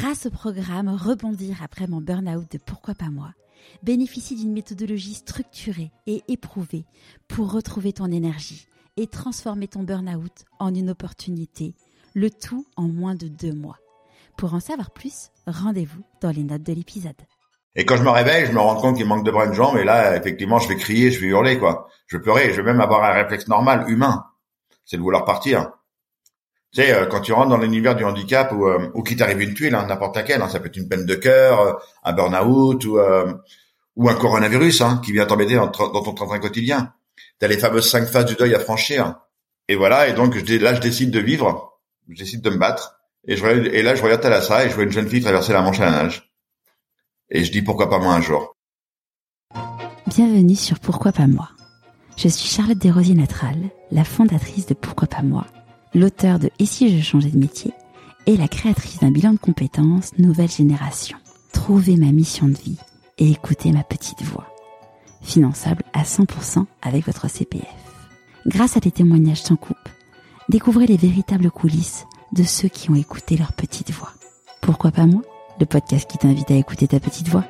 grâce au programme Rebondir après mon burn-out de Pourquoi pas moi, bénéficie d'une méthodologie structurée et éprouvée pour retrouver ton énergie et transformer ton burn-out en une opportunité, le tout en moins de 2 mois. Pour en savoir plus, rendez-vous dans les notes de l'épisode. Et quand je me réveille, je me rends compte qu'il manque de bras et de jambes, et là, effectivement, je vais crier, je vais hurler, quoi. Je vais pleurer, je vais même avoir un réflexe normal, humain. C'est de vouloir partir. Tu sais, quand tu rentres dans l'univers du handicap ou qu'il t'arrive une tuile, n'importe laquelle, ça peut être une peine de cœur, un burn-out ou un coronavirus qui vient t'embêter dans ton train-train quotidien. T'as les fameuses 5 phases du deuil à franchir. Et voilà, et donc je décide de vivre, je décide de me battre. Et là, je regarde Thalassa et je vois une jeune fille traverser la Manche à la nage. Et je dis pourquoi pas moi un jour. Bienvenue sur Pourquoi pas moi. Je suis Charlotte Desrosiers-Natral, la fondatrice de Pourquoi pas moi, l'auteure de Et si je changeais de métier et la créatrice d'un bilan de compétences nouvelle génération. Trouvez ma mission de vie et écoutez ma petite voix. Finançable à 100% avec votre CPF. Grâce à des témoignages sans coupe, découvrez les véritables coulisses de ceux qui ont écouté leur petite voix. Pourquoi pas moi ? Le podcast qui t'invite à écouter ta petite voix.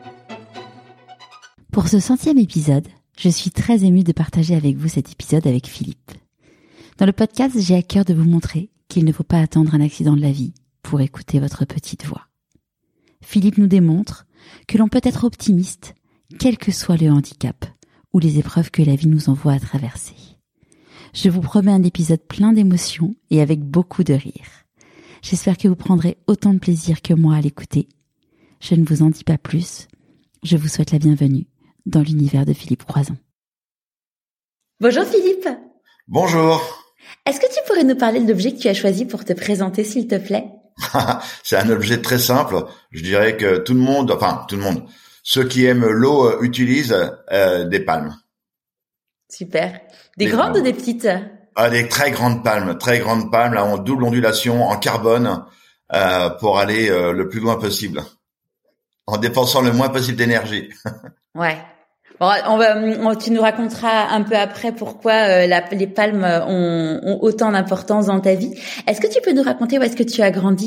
Pour ce 100e épisode, je suis très émue de partager avec vous cet épisode avec Philippe. Dans le podcast, j'ai à cœur de vous montrer qu'il ne faut pas attendre un accident de la vie pour écouter votre petite voix. Philippe nous démontre que l'on peut être optimiste, quel que soit le handicap ou les épreuves que la vie nous envoie à traverser. Je vous promets un épisode plein d'émotions et avec beaucoup de rire. J'espère que vous prendrez autant de plaisir que moi à l'écouter. Je ne vous en dis pas plus. Je vous souhaite la bienvenue dans l'univers de Philippe Croizon. Bonjour Philippe. Bonjour. Est-ce que tu pourrais nous parler de l'objet que tu as choisi pour te présenter, s'il te plaît ? C'est un objet très simple. Je dirais que tout le monde, ceux qui aiment l'eau utilisent des palmes. Super. Des grandes ou des petites ? Des très grandes palmes, là, en double ondulation, en carbone, pour aller le plus loin possible, en dépensant le moins possible d'énergie. Ouais. Bon, tu nous raconteras un peu après pourquoi les palmes ont autant d'importance dans ta vie. Est-ce que tu peux nous raconter où est-ce que tu as grandi ?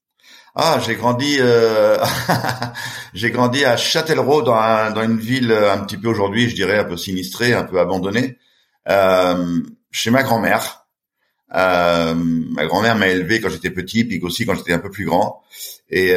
J'ai grandi à Châtellerault, dans une ville un petit peu aujourd'hui, je dirais, un peu sinistrée, un peu abandonnée. Chez ma grand-mère. Ma grand-mère m'a élevé quand j'étais petit, puis aussi quand j'étais un peu plus grand. Et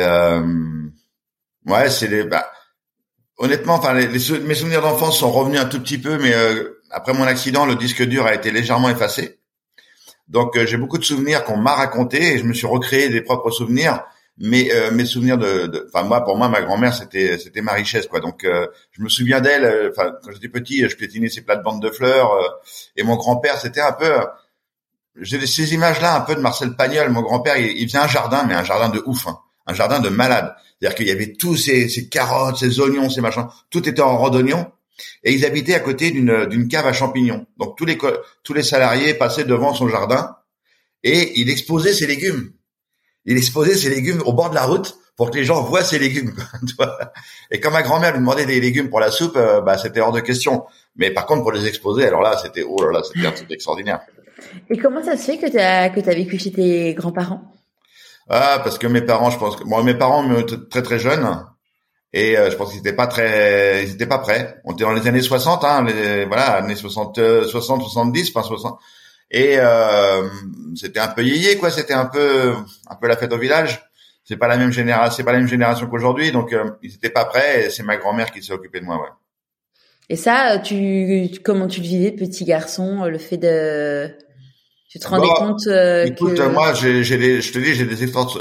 honnêtement, mes souvenirs d'enfance sont revenus un tout petit peu, mais après mon accident, le disque dur a été légèrement effacé. Donc j'ai beaucoup de souvenirs qu'on m'a racontés et je me suis recréé des propres souvenirs. Mais mes souvenirs pour moi, ma grand-mère, c'était ma richesse, quoi. Donc je me souviens d'elle. Quand j'étais petit, je piétinais ses plates-bandes de fleurs. Et mon grand-père, c'était un peu. J'ai ces images-là, un peu de Marcel Pagnol. Mon grand-père, il faisait un jardin, mais un jardin de ouf, un jardin de malade. C'est-à-dire qu'il y avait tous ces carottes, ces oignons, ces machins. Tout était en rang d'oignons. Et ils habitaient à côté d'une cave à champignons. Donc tous les salariés passaient devant son jardin et il exposait ses légumes. Il exposait ses légumes au bord de la route pour que les gens voient ses légumes. Et quand ma grand-mère lui demandait des légumes pour la soupe, c'était hors de question. Mais par contre, pour les exposer, alors là, c'était un truc extraordinaire. Et comment ça se fait que t'as vécu chez tes grands-parents ? Parce que mes parents, mes parents me très très jeunes et je pense qu'ils étaient pas prêts. On était dans les années 60, années 60, 70, 60. Et c'était un peu yéyé, quoi. C'était un peu la fête au village. C'est pas la même génération qu'aujourd'hui, donc ils étaient pas prêts. Et c'est ma grand-mère qui s'est occupée de moi, ouais. Et ça, comment tu le vivais, petit garçon, le fait de, tu te rendais compte écoute, moi, j'ai des efforts.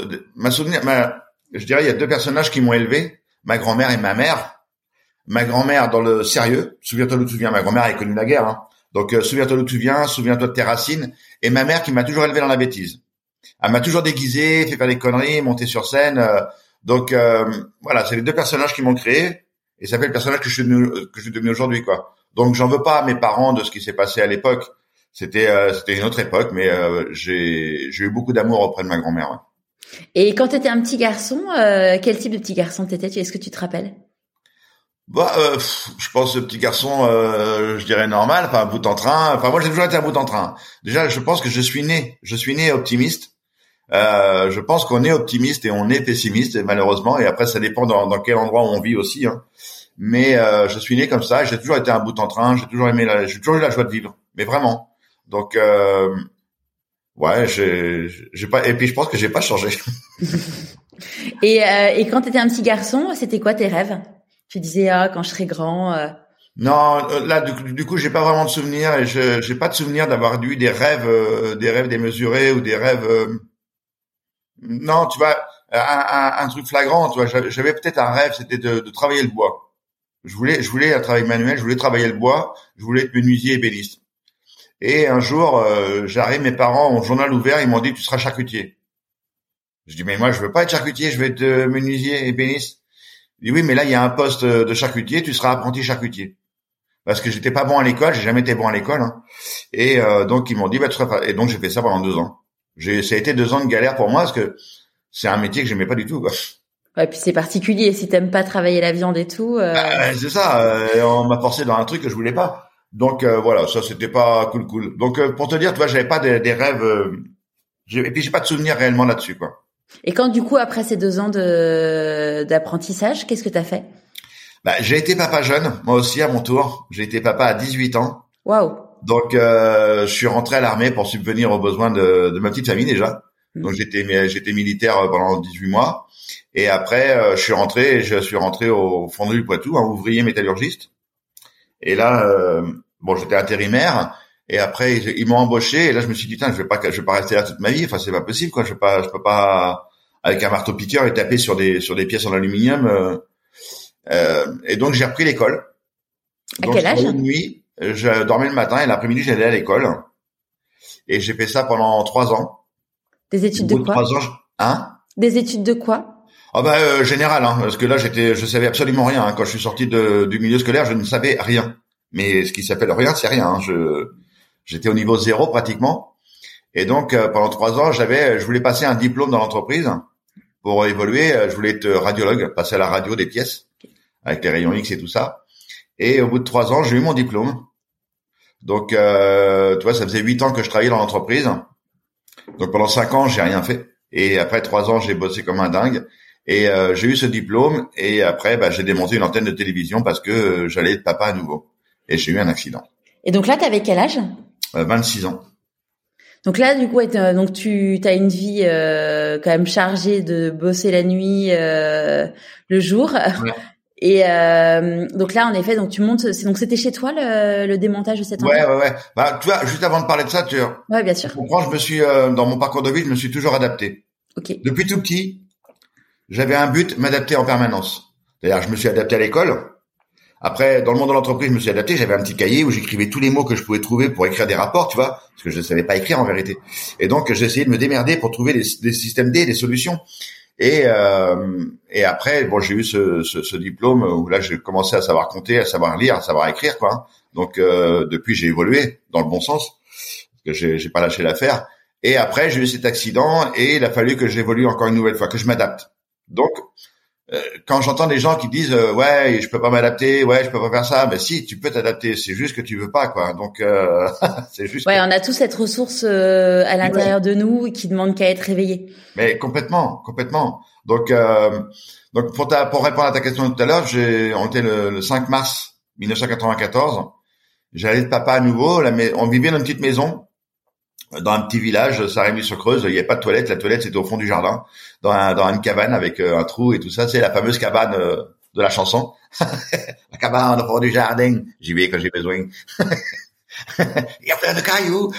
Je dirais, il y a 2 personnages qui m'ont élevé, ma grand-mère et ma mère. Ma grand-mère dans le sérieux. Souviens-toi d'où tu viens. Ma grand-mère a connu la guerre, Donc, souviens-toi d'où tu viens, souviens-toi de tes racines. Et ma mère qui m'a toujours élevé dans la bêtise. Elle m'a toujours déguisé, fait faire des conneries, monter sur scène. Voilà, c'est les 2 personnages qui m'ont créé. Et ça fait le personnage que je suis devenu aujourd'hui, quoi. Donc, j'en veux pas à mes parents de ce qui s'est passé à l'époque. C'était une autre époque, mais j'ai eu beaucoup d'amour auprès de ma grand-mère, ouais. Et quand t'étais un petit garçon, quel type de petit garçon t'étais ? Est-ce que tu te rappelles ? Je pense ce petit garçon, je dirais normal, un bout en train. Moi j'ai toujours été un bout en train. Déjà, je pense que je suis né optimiste. Je pense qu'on est optimiste et on est pessimiste, malheureusement. Et après, ça dépend dans quel endroit on vit aussi. Hein. Mais je suis né comme ça. J'ai toujours été un bout en train. J'ai toujours eu la joie de vivre. Mais vraiment. Donc, ouais, j'ai pas. Et puis, je pense que j'ai pas changé. Et quand t'étais un petit garçon, c'était quoi tes rêves? Tu disais quand je serai grand. Non, là du coup, j'ai pas vraiment de souvenirs et j'ai pas de souvenir d'avoir eu des rêves démesurés ou des rêves. Non, tu vois, un truc flagrant. Tu vois, j'avais peut-être un rêve, c'était de travailler le bois. Je voulais un travail manuel. Je voulais travailler le bois. Je voulais être menuisier ébéniste. Et un jour, j'arrive, mes parents ont le journal ouvert, ils m'ont dit tu seras charcutier. Je dis mais moi je veux pas être charcutier, je veux être menuisier ébéniste. Il dit oui mais là il y a un poste de charcutier, tu seras apprenti charcutier. Parce que j'étais pas bon à l'école, j'ai jamais été bon à l'école. Hein. Et donc ils m'ont dit bah tu seras pas. Et donc j'ai fait ça pendant 2 ans. Ça a été 2 ans de galère pour moi parce que c'est un métier que j'aimais pas du tout. Quoi. Ouais, puis c'est particulier si t'aimes pas travailler la viande et tout. C'est ça. On m'a forcé dans un truc que je voulais pas. Donc voilà, ça c'était pas cool. Donc pour te dire, tu vois, j'avais pas des rêves. Et puis j'ai pas de souvenirs réellement là-dessus, quoi. Et quand du coup après ces 2 ans d'apprentissage, qu'est-ce que t'as fait? Bah j'ai été papa jeune, moi aussi à mon tour. J'ai été papa à 18 ans. Waouh. Donc je suis rentré à l'armée pour subvenir aux besoins de ma petite famille déjà. Donc j'étais militaire pendant 18 mois. Et après je suis rentré au Fonderie du Poitou, un ouvrier métallurgiste. Et là, bon, j'étais intérimaire. Et après, ils m'ont embauché. Et là, je me suis dit, je vais pas rester là toute ma vie. Enfin, c'est pas possible, quoi. Je peux pas, avec un marteau piqueur et taper sur des pièces en aluminium. Et donc, j'ai repris l'école. À quel âge? La nuit, je dormais le matin et l'après-midi, j'allais à l'école. Et j'ai fait ça pendant 3 ans. Des études de quoi? 3 ans, hein? Des études de quoi? Ah bah général, hein, parce que là je savais absolument rien. Hein. Quand je suis sorti du milieu scolaire, je ne savais rien. Mais ce qui s'appelle rien, c'est rien. Hein. J'étais au niveau 0 pratiquement. Et donc pendant 3 ans, je voulais passer un diplôme dans l'entreprise pour évoluer. Je voulais être radiologue, passer à la radio des pièces avec les rayons X et tout ça. Et au bout de 3 ans, j'ai eu mon diplôme. Donc tu vois, ça faisait 8 ans que je travaillais dans l'entreprise. Donc pendant 5 ans, j'ai rien fait. Et après 3 ans, j'ai bossé comme un dingue. Et j'ai eu ce diplôme et après j'ai démonté une antenne de télévision parce que j'allais être papa à nouveau. Et j'ai eu un accident. Et donc là, t'avais quel âge? 26 ans. Donc là, du coup, donc tu as une vie quand même chargée de bosser la nuit, le jour. Ouais. Et donc là, en effet, donc tu montes. Donc c'était chez toi le démontage de cette antenne. Ouais. Bah tu vois, juste avant de parler de ça, ouais, bien sûr. Tu comprends, je me suis dans mon parcours de vie, je me suis toujours adapté. Ok. Depuis tout petit. J'avais un but, m'adapter en permanence. C'est-à-dire, je me suis adapté à l'école. Après, dans le monde de l'entreprise, je me suis adapté. J'avais un petit cahier où j'écrivais tous les mots que je pouvais trouver pour écrire des rapports, tu vois, parce que je ne savais pas écrire en vérité. Et donc, j'ai essayé de me démerder pour trouver des systèmes D, des solutions. Et après, bon, j'ai eu ce diplôme où là, j'ai commencé à savoir compter, à savoir lire, à savoir écrire, quoi. Donc, depuis, j'ai évolué dans le bon sens, parce que j'ai pas lâché l'affaire. Et après, j'ai eu cet accident et il a fallu que j'évolue encore une nouvelle fois, que je m'adapte. Donc, quand j'entends des gens qui disent ouais, je peux pas m'adapter, ouais, je peux pas faire ça, ben si, tu peux t'adapter, c'est juste que tu veux pas, quoi. Donc, c'est juste. Ouais, on a tous cette ressource à l'intérieur de nous qui demande qu'à être réveillée. Mais complètement. Donc pour répondre à ta question tout à l'heure, on était le 5 mars 1994. J'allais être papa à nouveau. On vivait dans une petite maison. Dans un petit village, Saint-Rémy-sur-Creuse, il n'y avait pas de toilette. La toilette, c'était au fond du jardin, dans une cabane avec un trou et tout ça. C'est la fameuse cabane de la chanson. La cabane au fond du jardin. J'y vais quand j'ai besoin. Il y a plein de cailloux.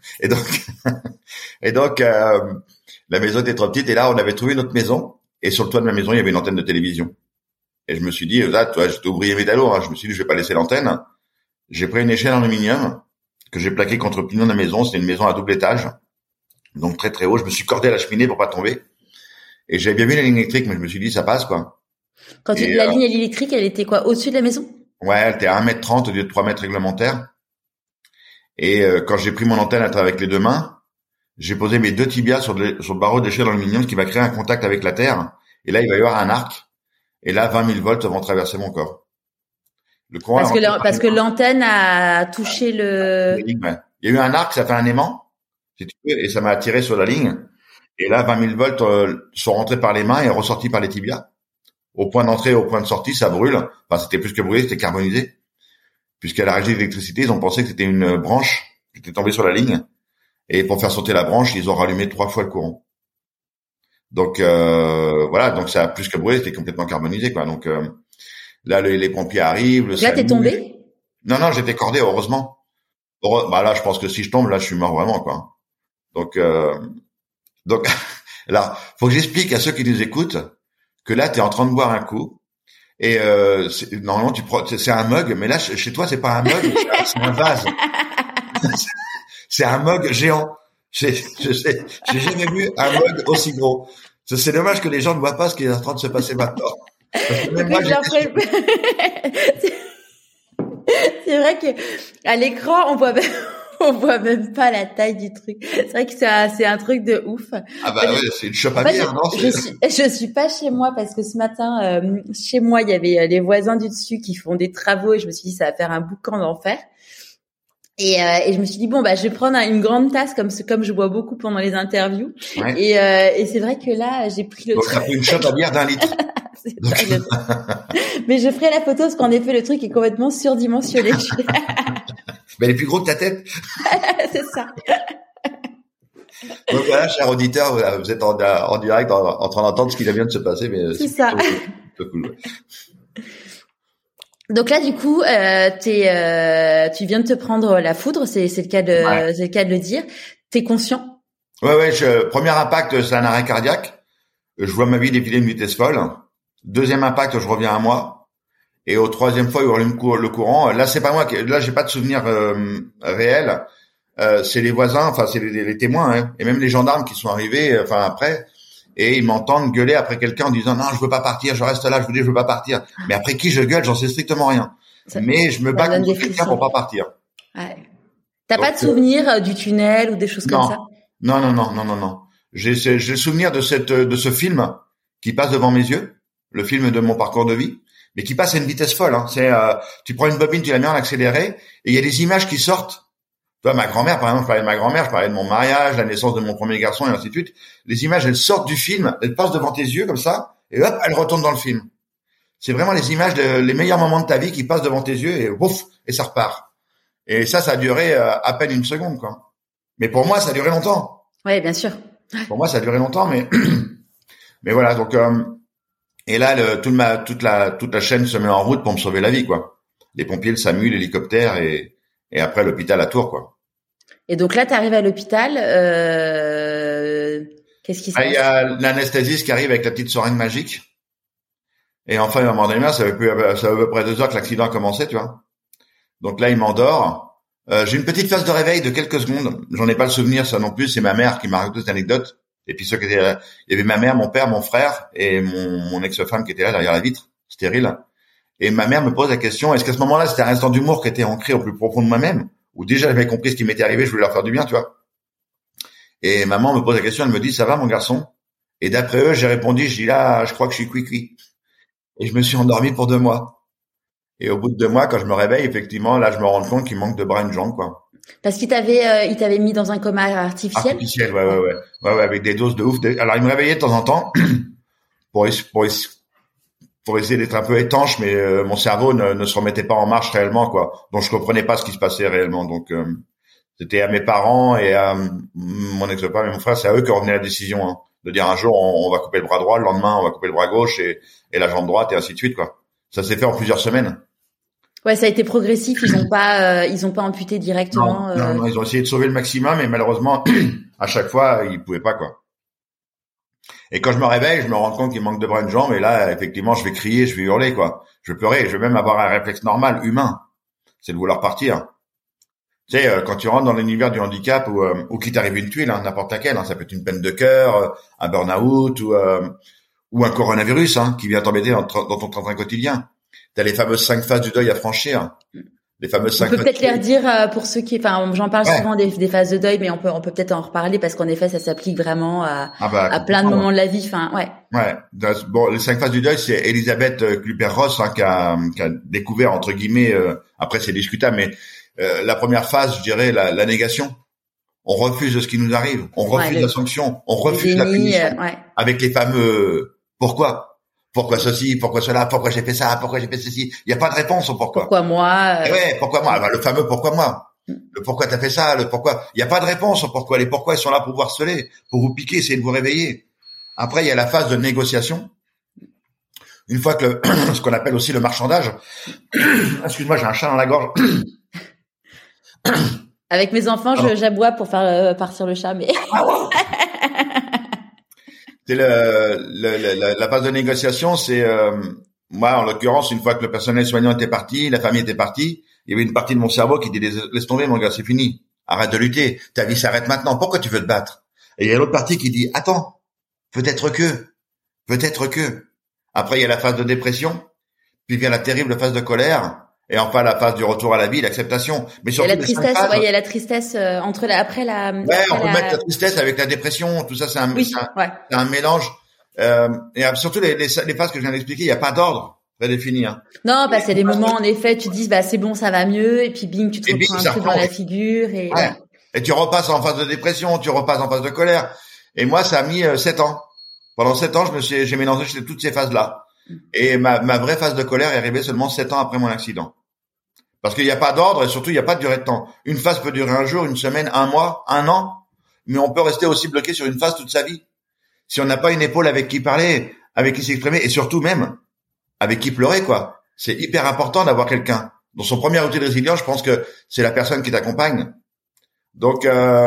Et donc, la maison était trop petite. Et là, on avait trouvé notre maison. Et sur le toit de ma maison, il y avait une antenne de télévision. Et je me suis dit, là, toi, j'étais ouvrier métallo. Hein. Je me suis dit, je vais pas laisser l'antenne. J'ai pris une échelle en aluminium que j'ai plaqué contre le pignon de la maison. C'était une maison à double étage, donc très très haut. Je me suis cordé à la cheminée pour pas tomber. Et j'avais bien vu la ligne électrique, mais je me suis dit ça passe, quoi. Quand la ligne électrique, elle était quoi, au-dessus de la maison? Ouais, elle était à 1m30 au lieu de 3 mètres réglementaires. Et quand j'ai pris mon antenne avec les 2 mains, j'ai posé mes 2 tibias sur le barreau d'échelle d'aluminium, ce qui va créer un contact avec la terre. Et là, il va y avoir un arc. Et là, 20 000 volts vont traverser mon corps. Parce que l'antenne a touché le... Ouais. Il y a eu un arc, ça fait un aimant, si tu veux, et ça m'a attiré sur la ligne. Et là, 20 000 volts sont rentrés par les mains et ressortis par les tibias. Au point d'entrée, au point de sortie, ça brûle. Enfin, c'était plus que brûlé, c'était carbonisé. Puisqu'à la régie d'électricité, ils ont pensé que c'était une branche qui était tombée sur la ligne. Et pour faire sauter la branche, ils ont rallumé 3 fois le courant. Donc voilà, donc ça a plus que brûlé, c'était complètement carbonisé, quoi. Donc là, les pompiers arrivent. Là, t'es tombé? Non, j'étais cordé, heureusement. Bah là, je pense que si je tombe, là, je suis mort vraiment, quoi. Donc là, faut que j'explique à ceux qui nous écoutent que là, t'es en train de boire un coup et normalement c'est un mug, mais là chez toi c'est pas un mug, c'est un vase. C'est un mug géant. J'ai jamais vu un mug aussi gros. C'est dommage que les gens ne voient pas ce qui est en train de se passer maintenant. Même moi, c'est vrai que à l'écran on voit même pas la taille du truc. C'est vrai que c'est un truc de ouf. Ah bah ouais, c'est une chope à bière, non? Je suis pas chez moi parce que ce matin, chez moi, il y avait les voisins du dessus qui font des travaux et je me suis dit ça va faire un boucan d'enfer. Et je me suis dit bon bah je vais prendre une grande tasse comme je bois beaucoup pendant les interviews. Ouais. Et c'est vrai que là j'ai pris le donc t'as pris une chope à bière d'1 litre. Mais je ferai la photo parce qu'en effet le truc est complètement surdimensionné. Mais elle est plus gros que ta tête. C'est ça. Donc voilà, chers auditeurs, vous êtes en direct en train d'entendre ce qui vient de se passer, mais c'est ça. Plutôt cool. Ouais. Donc là, du coup, tu viens de te prendre la foudre, c'est le cas de le dire. T'es conscient? Ouais. Premier impact, c'est un arrêt cardiaque. Je vois ma vie défiler une vitesse folle. Deuxième impact, je reviens à moi. Et au troisième fois, il rallume le courant. Là, c'est pas moi. Là, j'ai pas de souvenir réel. C'est les voisins, enfin, c'est les témoins, hein, et même les gendarmes qui sont arrivés, enfin après. Et ils m'entendent gueuler après quelqu'un en disant non, je veux pas partir, je reste là, je vous dis je veux pas partir. Mais après qui je gueule, j'en sais strictement rien. Mais je me bats contre quelqu'un pour pas partir. Ouais. T'as pas de souvenir du tunnel ou des choses comme ça? Non. J'ai le souvenir de ce film qui passe devant mes yeux, le film de mon parcours de vie, mais qui passe à une vitesse folle. Hein. Tu prends une bobine, tu la mets en accéléré, et il y a des images qui sortent. Tu vois, ma grand-mère, par exemple, je parlais de ma grand-mère, je parlais de mon mariage, la naissance de mon premier garçon, et ainsi de suite. Les images, elles sortent du film, elles passent devant tes yeux comme ça, et hop, elles retournent dans le film. C'est vraiment les images, les meilleurs moments de ta vie qui passent devant tes yeux, et ouf, et ça repart. Et ça a duré à peine une seconde, quoi. Mais pour moi, ça a duré longtemps. Oui, bien sûr. Pour moi, ça a duré longtemps, mais voilà. Donc, et là, toute la chaîne se met en route pour me sauver la vie, quoi. Les pompiers, le SAMU, l'hélicoptère, et après l'hôpital à Tours, quoi. Et donc là, tu arrives à l'hôpital. Qu'est-ce qui se passe? Il y a l'anesthésiste qui arrive avec la petite seringue magique. Et enfin, à un moment donné, ça fait à peu près 2 heures que l'accident a commencé, tu vois. Donc là, il m'endort. J'ai une petite phase de réveil de quelques secondes. J'en ai pas le souvenir, ça non plus. C'est ma mère qui m'a raconté cette anecdote. Et puis ceux qui étaient là, il y avait ma mère, mon père, mon frère et mon ex-femme qui était là derrière la vitre, stérile. Et ma mère me pose la question, est-ce qu'à ce moment-là, c'était un instant d'humour qui était ancré au plus profond de moi-même? Ou déjà j'avais compris ce qui m'était arrivé, je voulais leur faire du bien, tu vois. Et maman me pose la question, elle me dit, ça va mon garçon? Et d'après eux, j'ai répondu, je dis là, je crois que je suis cuit. Et je me suis endormi pour 2 mois. Et au bout de 2 mois, quand je me réveille, effectivement, là, je me rends compte qu'il manque de bras et une jambe, quoi. Parce qu'il t'avait mis dans un coma artificiel? Artificiel, ouais, avec des doses de ouf. Alors, il me réveillait de temps en temps pour essayer d'être un peu étanche, mais mon cerveau ne se remettait pas en marche réellement, quoi. Donc, je comprenais pas ce qui se passait réellement. Donc, c'était à mes parents et à mon ex-femme et mon frère, c'est à eux qui revenaient la décision, hein, de dire un jour, on va couper le bras droit, le lendemain, on va couper le bras gauche et la jambe droite et ainsi de suite, quoi. Ça s'est fait en plusieurs semaines. Ouais, ça a été progressif. Ils ont pas amputé directement. Non, ils ont essayé de sauver le maximum, et malheureusement, à chaque fois, ils pouvaient pas, quoi. Et quand je me réveille, je me rends compte qu'il manque de bras et de jambes, et là, effectivement, je vais crier, je vais hurler, quoi. Je vais pleurer, je vais même avoir un réflexe normal, humain. C'est de vouloir partir. Tu sais, quand tu rentres dans l'univers du handicap ou qu'il t'arrive une tuile, hein, n'importe laquelle, hein, ça peut être une peine de cœur, un burn-out ou un coronavirus, hein, qui vient t'embêter dans ton train quotidien. T'as les fameuses 5 phases du deuil à franchir. Les fameuses 5 phases. On peut peut-être les redire pour ceux qui, enfin, j'en parle souvent des phases de deuil, mais on peut peut-être en reparler parce qu'en effet, ça s'applique vraiment à plein de moments de la vie. Enfin, ouais. Ouais. Bon, les 5 phases du deuil, c'est Elisabeth Küpper-Ross, hein, qui a découvert, entre guillemets, après c'est discutable, mais la première phase, je dirais, la négation. on refuse de ce qui nous arrive, on refuse la sanction, on refuse la punition. Avec les fameux pourquoi ceci, pourquoi cela, pourquoi j'ai fait ça, pourquoi j'ai fait ceci. Il n'y a pas de réponse au pourquoi. Pourquoi moi pourquoi moi. Le fameux pourquoi moi. Le pourquoi t'as fait ça, le pourquoi. Il n'y a pas de réponse au pourquoi. Les pourquoi ils sont là pour vous harceler, pour vous piquer, essayer de vous réveiller. Après, il y a la phase de négociation. Une fois que ce qu'on appelle aussi le marchandage. Excuse-moi, j'ai un chat dans la gorge. Avec mes enfants, j'aboie pour faire partir le chat, mais. C'est la phase de négociation, c'est moi en l'occurrence, une fois que le personnel soignant était parti, la famille était partie, il y avait une partie de mon cerveau qui dit laisse tomber mon gars, c'est fini, arrête de lutter, ta vie s'arrête maintenant, pourquoi tu veux te battre? Et il y a l'autre partie qui dit attends, peut-être que. Après il y a la phase de dépression, puis vient la terrible phase de colère. Et enfin, la phase du retour à la vie, l'acceptation. Mais surtout, il y a la tristesse, après la. Ouais, on peut mettre la tristesse avec la dépression. Tout ça, c'est un mélange. Et surtout les phases que je viens d'expliquer, il n'y a pas d'ordre prédéfini. Hein. Non, c'est des moments, en effet, tu te dis, c'est bon, ça va mieux, et puis bing, tu te reprends un truc dans la figure, et. Ouais. Et tu repasses en phase de dépression, tu repasses en phase de colère. Et moi, ça a mis 7 ans. Pendant 7 ans, j'ai mélangé toutes ces phases-là. Et ma vraie phase de colère est arrivée seulement 7 ans après mon accident. Parce qu'il n'y a pas d'ordre et surtout il n'y a pas de durée de temps. Une phase peut durer un jour, une semaine, un mois, un an, mais on peut rester aussi bloqué sur une phase toute sa vie. Si on n'a pas une épaule avec qui parler, avec qui s'exprimer et surtout même avec qui pleurer, quoi. C'est hyper important d'avoir quelqu'un. Dans son premier outil de résilience, je pense que c'est la personne qui t'accompagne. Donc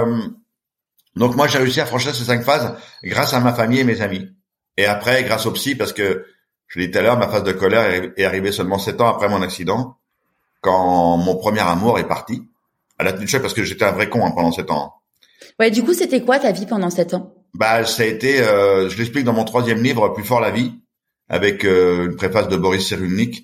moi j'ai réussi à franchir ces 5 phases grâce à ma famille et mes amis. Et après grâce au psy parce que je l'ai dit tout à l'heure, ma phase de colère est arrivée seulement 7 ans après mon accident. Quand mon premier amour est parti, à la tenue de choc parce que j'étais un vrai con pendant 7 ans. Ouais, du coup, c'était quoi ta vie pendant 7 ans? Ça a été, je l'explique dans mon 3e livre, Plus fort la vie, avec une préface de Boris Cyrulnik.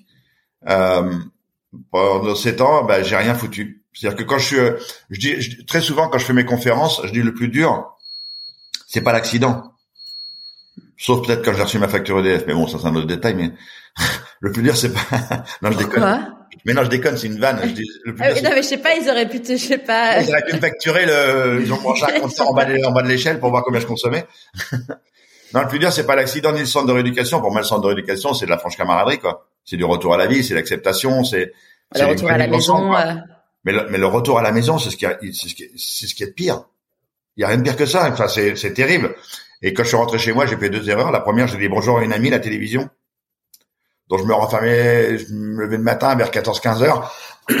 Pendant 7 ans, j'ai rien foutu. C'est-à-dire que quand je dis très souvent quand je fais mes conférences, je dis le plus dur, c'est pas l'accident. Sauf peut-être quand j'ai reçu ma facture EDF, mais bon, ça c'est un autre détail, mais le plus dur c'est pas, non, je déconne. Mais non, je déconne, c'est une vanne. Je dis, le plus dur, non, mais je sais pas, ils auraient pu Ils auraient pu me facturer ils ont mangé un compteur en bas de l'échelle pour voir combien je consommais. Non, le plus dur, c'est pas l'accident ni le centre de rééducation. Pour moi, le centre de rééducation, c'est de la franche camaraderie, quoi. C'est du retour à la vie, c'est l'acceptation, c'est le retour à la maison. Mais le retour à la maison, c'est ce qui est de pire. Il y a rien de pire que ça. Enfin, c'est terrible. Et quand je suis rentré chez moi, j'ai fait 2 erreurs. La première, j'ai dit bonjour à une amie, la télévision. Donc je me renfermais, je me levais le matin vers 14-15 heures.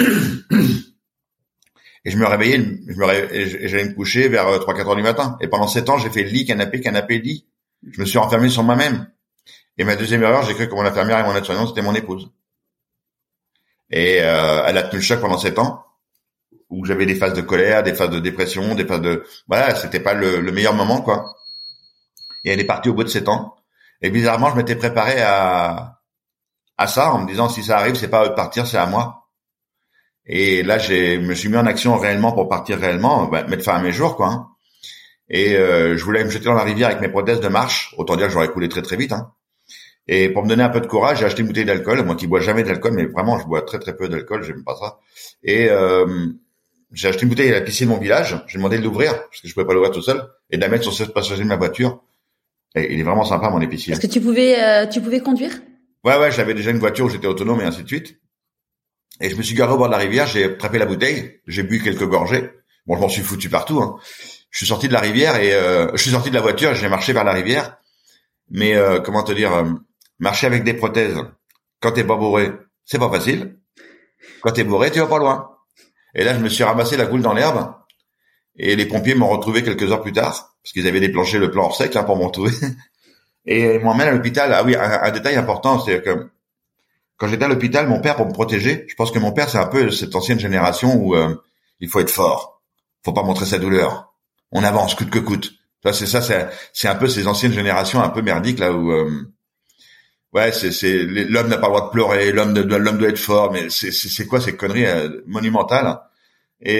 Et je me réveillais, et j'allais me coucher vers 3-4 heures du matin. Et pendant 7 ans, j'ai fait lit, canapé, lit. Je me suis renfermé sur moi-même. Et ma 2e erreur, j'ai cru que mon infirmière et mon aide-soignante, c'était mon épouse. Et elle a tenu le choc pendant 7 ans, où j'avais des phases de colère, des phases de dépression, des phases de... Voilà, c'était pas le meilleur moment, quoi. Et elle est partie au bout de 7 ans. Et bizarrement, je m'étais préparé à ça, en me disant, si ça arrive, c'est pas à eux de partir, c'est à moi. Et là, je me suis mis en action réellement pour partir réellement, mettre fin à mes jours, quoi. Hein. Et je voulais me jeter dans la rivière avec mes prothèses de marche. Autant dire que j'aurais coulé très très vite. Hein. Et pour me donner un peu de courage, j'ai acheté une bouteille d'alcool. Moi qui bois jamais d'alcool, mais vraiment, je bois très très peu d'alcool, j'aime pas ça. Et j'ai acheté une bouteille à la piscine de mon village. J'ai demandé de l'ouvrir parce que je pouvais pas l'ouvrir tout seul et de la mettre sur le passager de ma voiture. Et il est vraiment sympa mon épicier. Est-ce que tu pouvais conduire? Ouais, j'avais déjà une voiture où j'étais autonome et ainsi de suite. Et je me suis garé au bord de la rivière, j'ai attrapé la bouteille, j'ai bu quelques gorgées. Bon, je m'en suis foutu partout. Hein. Je suis sorti de la rivière et je suis sorti de la voiture, j'ai marché vers la rivière. Mais comment te dire, marcher avec des prothèses quand t'es pas bourré, c'est pas facile. Quand t'es bourré, tu vas pas loin. Et là, je me suis ramassé la goule dans l'herbe et les pompiers m'ont retrouvé quelques heures plus tard parce qu'ils avaient déclenché le plan hors sec pour m'en retrouver. Et ils m'emmènent à l'hôpital. Ah oui, un détail important, c'est que quand j'étais à l'hôpital, mon père, pour me protéger, je pense que mon père, c'est un peu cette ancienne génération où il faut être fort, faut pas montrer sa douleur. On avance coûte que coûte. C'est un peu ces anciennes générations un peu merdiques là où l'homme n'a pas le droit de pleurer, l'homme doit être fort, mais c'est quoi ces conneries monumentales. Et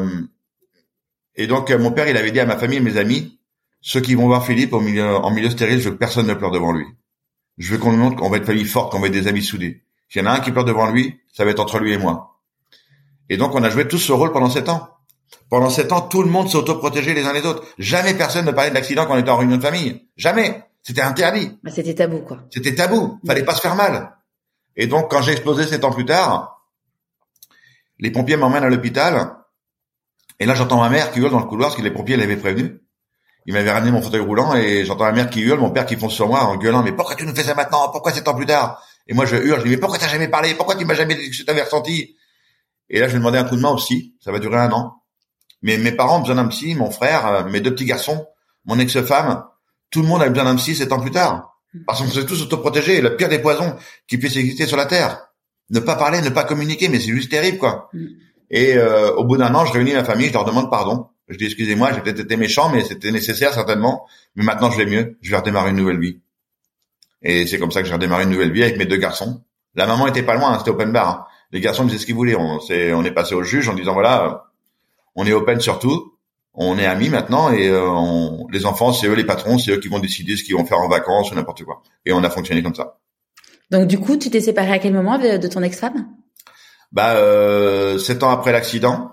donc mon père, il avait dit à ma famille et mes amis, ceux qui vont voir Philippe en milieu stérile, je veux que personne ne pleure devant lui. Je veux qu'on lui montre qu'on va être famille forte, qu'on va être des amis soudés. S'il y en a un qui pleure devant lui, ça va être entre lui et moi. Et donc, on a joué tous ce rôle pendant 7 ans. Pendant 7 ans, tout le monde s'auto-protégeait les uns les autres. Jamais personne ne parlait de l'accident quand on était en réunion de famille. Jamais. C'était interdit. C'était tabou, quoi. C'était tabou. Fallait pas se faire mal. Et donc, quand j'ai explosé 7 ans plus tard, les pompiers m'emmènent à l'hôpital. Et là, j'entends ma mère qui hurle dans le couloir parce que les pompiers l'avaient prévenu. Ils m'avaient ramené mon fauteuil roulant et j'entends ma mère qui hurle, mon père qui fonce sur moi en gueulant, mais pourquoi tu nous fais ça maintenant? Pourquoi 7 ans plus tard? Et moi, je hurle, je dis, mais pourquoi t'as jamais parlé? Pourquoi tu m'as jamais dit ce que t'avais ressenti? Et là, je vais demander un coup de main au psy. Ça va durer 1 an. Mais mes parents ont besoin d'un psy, mon frère, mes 2 petits garçons, mon ex-femme, tout le monde a besoin d'un psy 7 ans plus tard. Parce qu'on s'est tous autoprotégés. Le pire des poisons qui puisse exister sur la Terre. Ne pas parler, ne pas communiquer, mais c'est juste terrible, quoi. Et au bout d'1 an, je réunis ma famille, je leur demande pardon. Je dis, excusez-moi, j'ai peut-être été méchant, mais c'était nécessaire, certainement. Mais maintenant, je vais mieux. Je vais redémarrer une nouvelle vie. Et c'est comme ça que j'ai redémarré une nouvelle vie avec mes 2 garçons. La maman était pas loin, hein, c'était open bar. Hein. Les garçons faisaient ce qu'ils voulaient. On est passé au juge en disant, voilà, on est open sur tout. On est amis maintenant et les enfants, c'est eux les patrons, c'est eux qui vont décider ce qu'ils vont faire en vacances ou n'importe quoi. Et on a fonctionné comme ça. Donc, du coup, tu t'es séparé à quel moment de ton ex-femme? 7 ans après l'accident.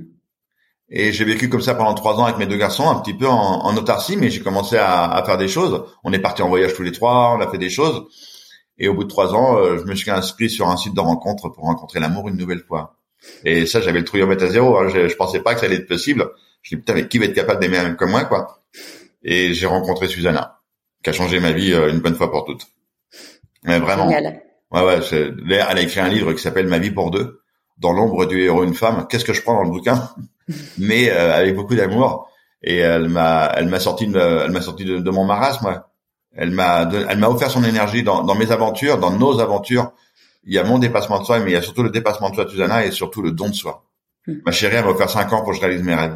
Et j'ai vécu comme ça pendant 3 ans avec mes 2 garçons, un petit peu en autarcie, mais j'ai commencé à faire des choses. On est partis en voyage tous les 3, on a fait des choses. Et au bout de 3 ans, je me suis inscrit sur un site de rencontre pour rencontrer l'amour une nouvelle fois. Et ça, j'avais le trouillomètre à 0. Hein. Je pensais pas que ça allait être possible. Je dis, putain, mais qui va être capable d'aimer un mec comme moi, quoi? Et j'ai rencontré Susanna, qui a changé ma vie une bonne fois pour toutes. Mais vraiment. Génial. Ouais, elle a écrit un livre qui s'appelle Ma vie pour 2. Dans l'ombre du héros, une femme. Qu'est-ce que je prends dans le bouquin? Mais avec beaucoup d'amour. Et elle m'a sorti de mon marasme. Elle m'a offert son énergie dans mes aventures, dans nos aventures. Il y a mon dépassement de soi, mais il y a surtout le dépassement de soi de Susanna et surtout le don de soi. Ma chérie, elle m'a offert 5 ans pour que je réalise mes rêves.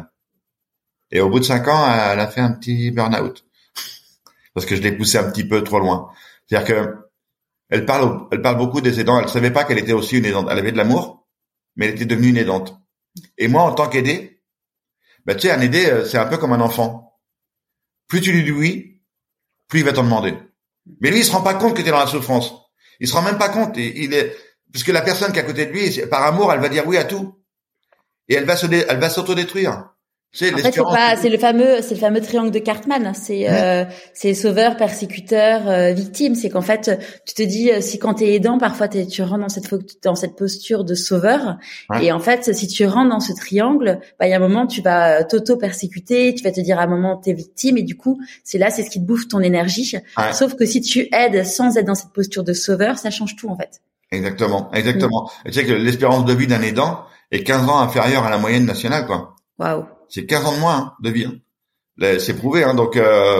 Et au bout de 5 ans, elle a fait un petit burn-out. Parce que je l'ai poussé un petit peu trop loin. C'est-à-dire que elle parle beaucoup des aidants. Elle savait pas qu'elle était aussi une aidante. Elle avait de l'amour, mais elle était devenue une aidante. Et moi, en tant qu'aidé, tu sais, un aidé, c'est un peu comme un enfant. Plus tu lui dis oui, plus il va t'en demander. Mais lui, il se rend pas compte que tu es dans la souffrance. Il se rend même pas compte. Puisque la personne qui est à côté de lui, par amour, elle va dire oui à tout. Et elle va s'autodétruire. En fait, c'est le fameux triangle de Cartman. C'est sauveur, persécuteur, victime. C'est qu'en fait, tu te dis, si quand t'es aidant, parfois tu rentres dans cette posture de sauveur. Ouais. Et en fait, si tu rentres dans ce triangle, il y a un moment, tu vas t'auto-persécuter, tu vas te dire à un moment, t'es victime. Et du coup, c'est ce qui te bouffe ton énergie. Ouais. Sauf que si tu aides sans être dans cette posture de sauveur, ça change tout, en fait. Exactement. Et tu sais que l'espérance de vie d'un aidant est 15 ans inférieure à la moyenne nationale, quoi. Waouh. C'est 15 ans de moins de vie. Hein. C'est prouvé. Hein. Donc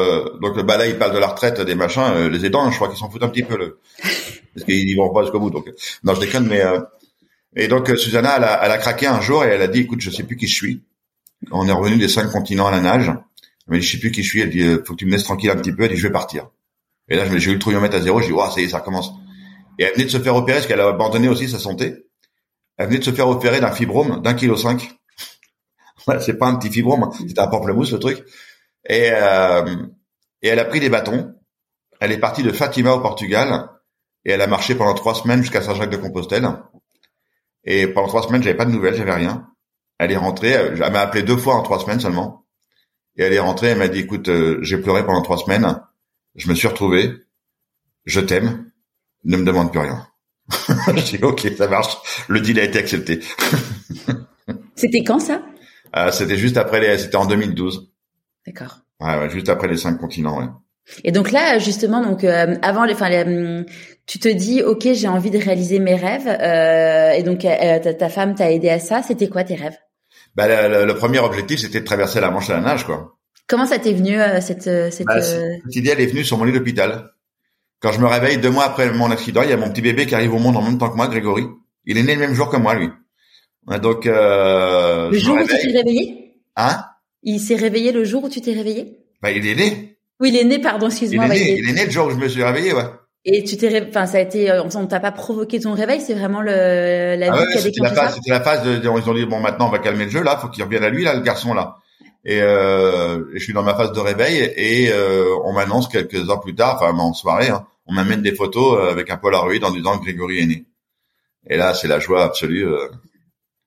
là, il parle de la retraite, des machins. Les aidants, je crois qu'ils s'en foutent un petit peu. Parce qu'ils y vont pas jusqu'au bout. Donc non, je déconne. Mais et donc Susanna, elle a craqué un jour et elle a dit, écoute, je sais plus qui je suis. On est revenu des 5 continents à la nage. Elle m'a dit, je sais plus qui je suis. Elle dit, faut que tu me laisses tranquille un petit peu. Elle dit, je vais partir. Et là, j'ai eu le trouillomètre à 0. Je dis, ça y est, ça recommence. Et elle venait de se faire opérer parce qu'elle a abandonné aussi sa santé. Elle venait de se faire opérer d'un fibrome d'1,5 kg. Ouais, c'est pas un petit fibrome, c'était un pamplemousse le truc. Et elle a pris des bâtons. Elle est partie de Fatima au Portugal et elle a marché pendant 3 semaines jusqu'à Saint-Jacques-de-Compostelle. Et pendant 3 semaines, j'avais pas de nouvelles, j'avais rien. Elle est rentrée, elle m'a appelé 2 fois en 3 semaines seulement. Et elle est rentrée, elle m'a dit, écoute, j'ai pleuré pendant 3 semaines. Je me suis retrouvé. Je t'aime. Ne me demande plus rien. J'ai dit, ok, ça marche. Le deal a été accepté. C'était quand ça? C'était juste c'était en 2012. D'accord. Ouais, juste après les 5 continents, ouais. Et donc là, justement, avant tu te dis, ok, j'ai envie de réaliser mes rêves, et donc ta femme t'a aidé à ça. C'était quoi tes rêves? Le premier objectif, c'était de traverser la Manche à la nage, quoi. Comment ça t'est venu cette idée, elle est venue sur mon lit d'hôpital. Quand je me réveille 2 mois après mon accident, il y a mon petit bébé qui arrive au monde en même temps que moi, Grégory. Il est né le même jour que moi, lui. Donc le jour où tu t'es réveillé? Hein? Il s'est réveillé le jour où tu t'es réveillé? Il est né. Oui, il est né, pardon, excuse-moi. Il est né le jour où je me suis réveillé, ouais. Et ça a été, on t'a pas provoqué ton réveil, c'est vraiment la vie qui a déclenché ça? C'était la phase ils ont dit, bon, maintenant, on va calmer le jeu, là, faut qu'il revienne à lui, là, le garçon, là. Et je suis dans ma phase de réveil et on m'annonce quelques heures plus tard, en soirée, hein, on m'amène des photos avec un Polaroid en disant que Grégory est né. Et là, c'est la joie absolue.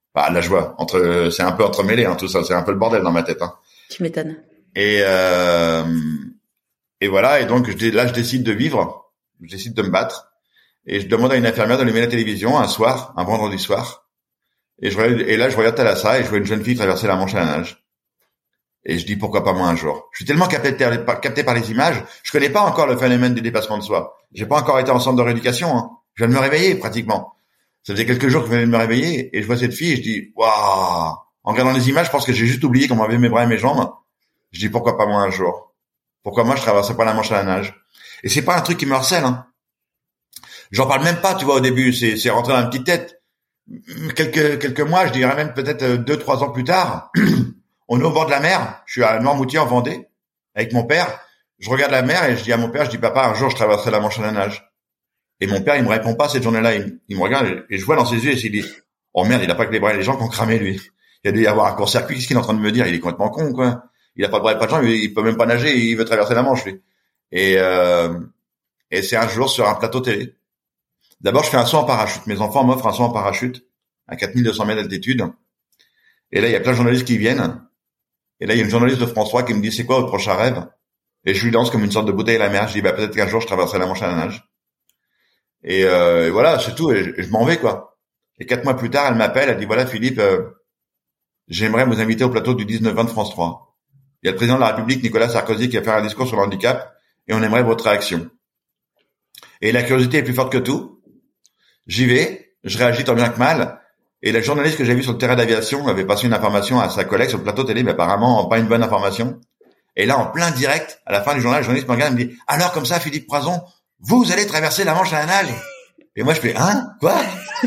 Bah, la joie. C'est un peu entremêlé, hein, tout ça. C'est un peu le bordel dans ma tête, hein. Tu m'étonnes. Et voilà. Et donc, je décide de vivre. Je décide de me battre. Et je demande à une infirmière d'allumer la télévision un vendredi soir. Et là, je regarde Thalassa et je vois une jeune fille traverser la Manche à la nage. Et je dis, pourquoi pas moi un jour? Je suis tellement capté par les images. Je connais pas encore le phénomène du dépassement de soi. J'ai pas encore été en centre de rééducation, hein. Je viens de me réveiller, pratiquement. Ça faisait quelques jours que je venais de me réveiller et je vois cette fille et je dis, waouh! En regardant les images, je pense que j'ai juste oublié comment avaient mes bras et mes jambes. Je dis, pourquoi pas moi un jour? Pourquoi moi je traverserais pas la Manche à la nage? Et c'est pas un truc qui me harcèle, hein. J'en parle même pas, tu vois, au début. C'est rentré dans ma petite tête. Quelques mois, je dirais même peut-être 2-3 ans plus tard, on est au bord de la mer. Je suis à Noirmoutier en Vendée avec mon père. Je regarde la mer et je dis à mon père, je dis, papa, un jour je traverserai la Manche à la nage. Et mon père, il me répond pas cette journée-là. Il me regarde et je vois dans ses yeux et il dit, oh merde, il a pas que les bras et les jambes qui ont cramé, lui. Il a dû y avoir un court-circuit. Qu'est-ce qu'il est en train de me dire? Il est complètement con, quoi. Il a pas de bras et pas de jambes, il peut même pas nager, il veut traverser la Manche, lui. Et c'est un jour sur un plateau télé. D'abord, je fais un saut en parachute. Mes enfants m'offrent un saut en parachute à 4200 mètres d'altitude. Et là, il y a plein de journalistes qui viennent. Et là, il y a une journaliste de France 3 qui me dit, c'est quoi votre prochain rêve? Et je lui lance comme une sorte de bouteille à la mer. Je dis, peut-être qu'un jour, je traverserai la Manche à la nage. Et voilà, c'est tout. Et je m'en vais, quoi. Et 4 mois plus tard, elle m'appelle. Elle dit, voilà, Philippe, j'aimerais vous inviter au plateau du 19-20 de France 3. Il y a le président de la République, Nicolas Sarkozy, qui va faire un discours sur le handicap. Et on aimerait votre réaction. Et la curiosité est plus forte que tout. J'y vais, je réagis tant bien que mal, et la journaliste que j'ai vue sur le terrain d'aviation avait passé une information à sa collègue sur le plateau télé, mais apparemment pas une bonne information. Et là, en plein direct, à la fin du journal, le journaliste me regarde et me dit, alors comme ça, Philippe Poison, vous allez traverser la Manche à la nage? Et moi, je fais, hein? Quoi?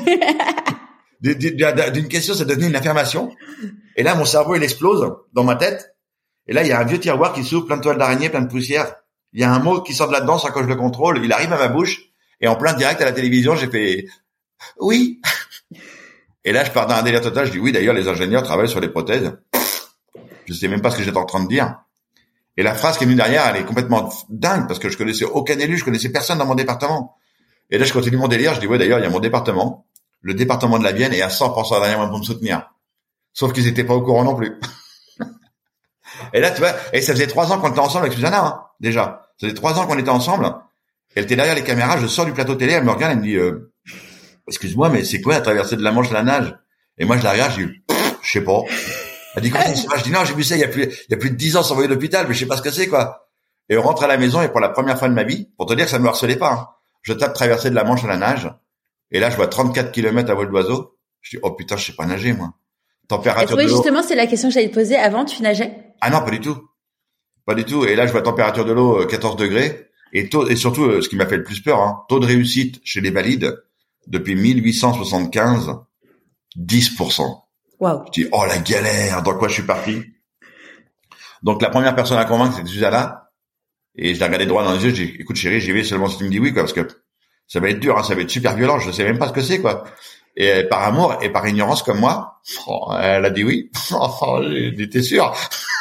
D'une question, c'est devenu une affirmation. Et là, mon cerveau, il explose dans ma tête. Et là, il y a un vieux tiroir qui s'ouvre, plein de toiles d'araignée, plein de poussière. Il y a un mot qui sort de là-dedans sans que je le contrôle. Il arrive à ma bouche. Et en plein direct à la télévision, j'ai fait « oui ». Et là, je pars dans un délire total. Je dis « oui, d'ailleurs, les ingénieurs travaillent sur les prothèses ». Je sais même pas ce que j'étais en train de dire. Et la phrase qui est venue derrière, elle est complètement dingue parce que je connaissais aucun élu, je connaissais personne dans mon département. Et là, je continue mon délire. Je dis « ouais, d'ailleurs, il y a mon département. Le département de la Vienne est à 100% derrière moi pour me soutenir. » Sauf qu'ils étaient pas au courant non plus. Et là, tu vois, et ça faisait 3 ans qu'on était ensemble avec Susanna, hein, déjà. Ça faisait 3 ans qu'on était ensemble. Elle était derrière les caméras, je sors du plateau télé, elle me regarde, elle me dit excuse-moi, mais c'est quoi la traversée de la Manche à la nage? Et moi je la regarde, je dis je sais pas. Elle dit comment ça se passe? Je dis non, j'ai vu ça il y a plus de 10 ans sans envoyer à l'hôpital, mais je sais pas ce que c'est, quoi. Et on rentre à la maison et pour la première fois de ma vie, pour te dire que ça me harcelait pas, hein, je tape traversée de la Manche à la nage et là je vois 34 km à vol d'oiseau. Je dis oh putain, je sais pas nager, moi. Température de l'eau. Justement, c'est la question que j'allais te poser. Avant, tu nageais? Ah non, pas du tout. Pas du tout. Et là je vois température de l'eau 14 degrés. Et surtout, ce qui m'a fait le plus peur, hein, taux de réussite chez les valides, depuis 1875, 10%. Waouh. Je dis, oh, la galère, dans quoi je suis parti? Donc, la première personne à convaincre, c'était Susanna. Et je l'ai regardé droit dans les yeux, je dis, écoute, chérie, j'y vais seulement si tu me dis oui, quoi, parce que ça va être dur, hein, ça va être super violent, je sais même pas ce que c'est, quoi. Et par amour et par ignorance comme moi, elle a dit oui. J'étais sûr.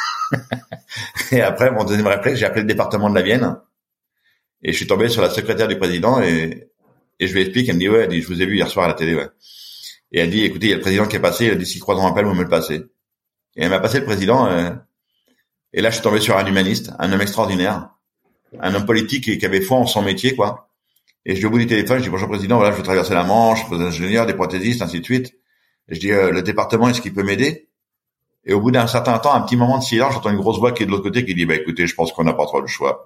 Et après, mon deuxième réflexe, j'ai appelé le département de la Vienne. Et je suis tombé sur la secrétaire du président et je lui explique, elle me dit, ouais, elle dit, je vous ai vu hier soir à la télé, ouais. Et elle dit, écoutez, il y a le président qui est passé, elle a dit, si croisons un appel, vous me le passez. Et elle m'a passé le président, et là, je suis tombé sur un humaniste, un homme extraordinaire, un homme politique qui avait foi en son métier, quoi. Et je dis au bout du téléphone, je dis, bonjour président, voilà, je veux traverser la Manche, je suis des ingénieurs, des prothésistes, ainsi de suite. Et je dis, le département, est-ce qu'il peut m'aider? Et au bout d'un certain temps, un petit moment de silence, j'entends une grosse voix qui est de l'autre côté qui dit, bah écoutez, je pense qu'on n'a pas trop le choix.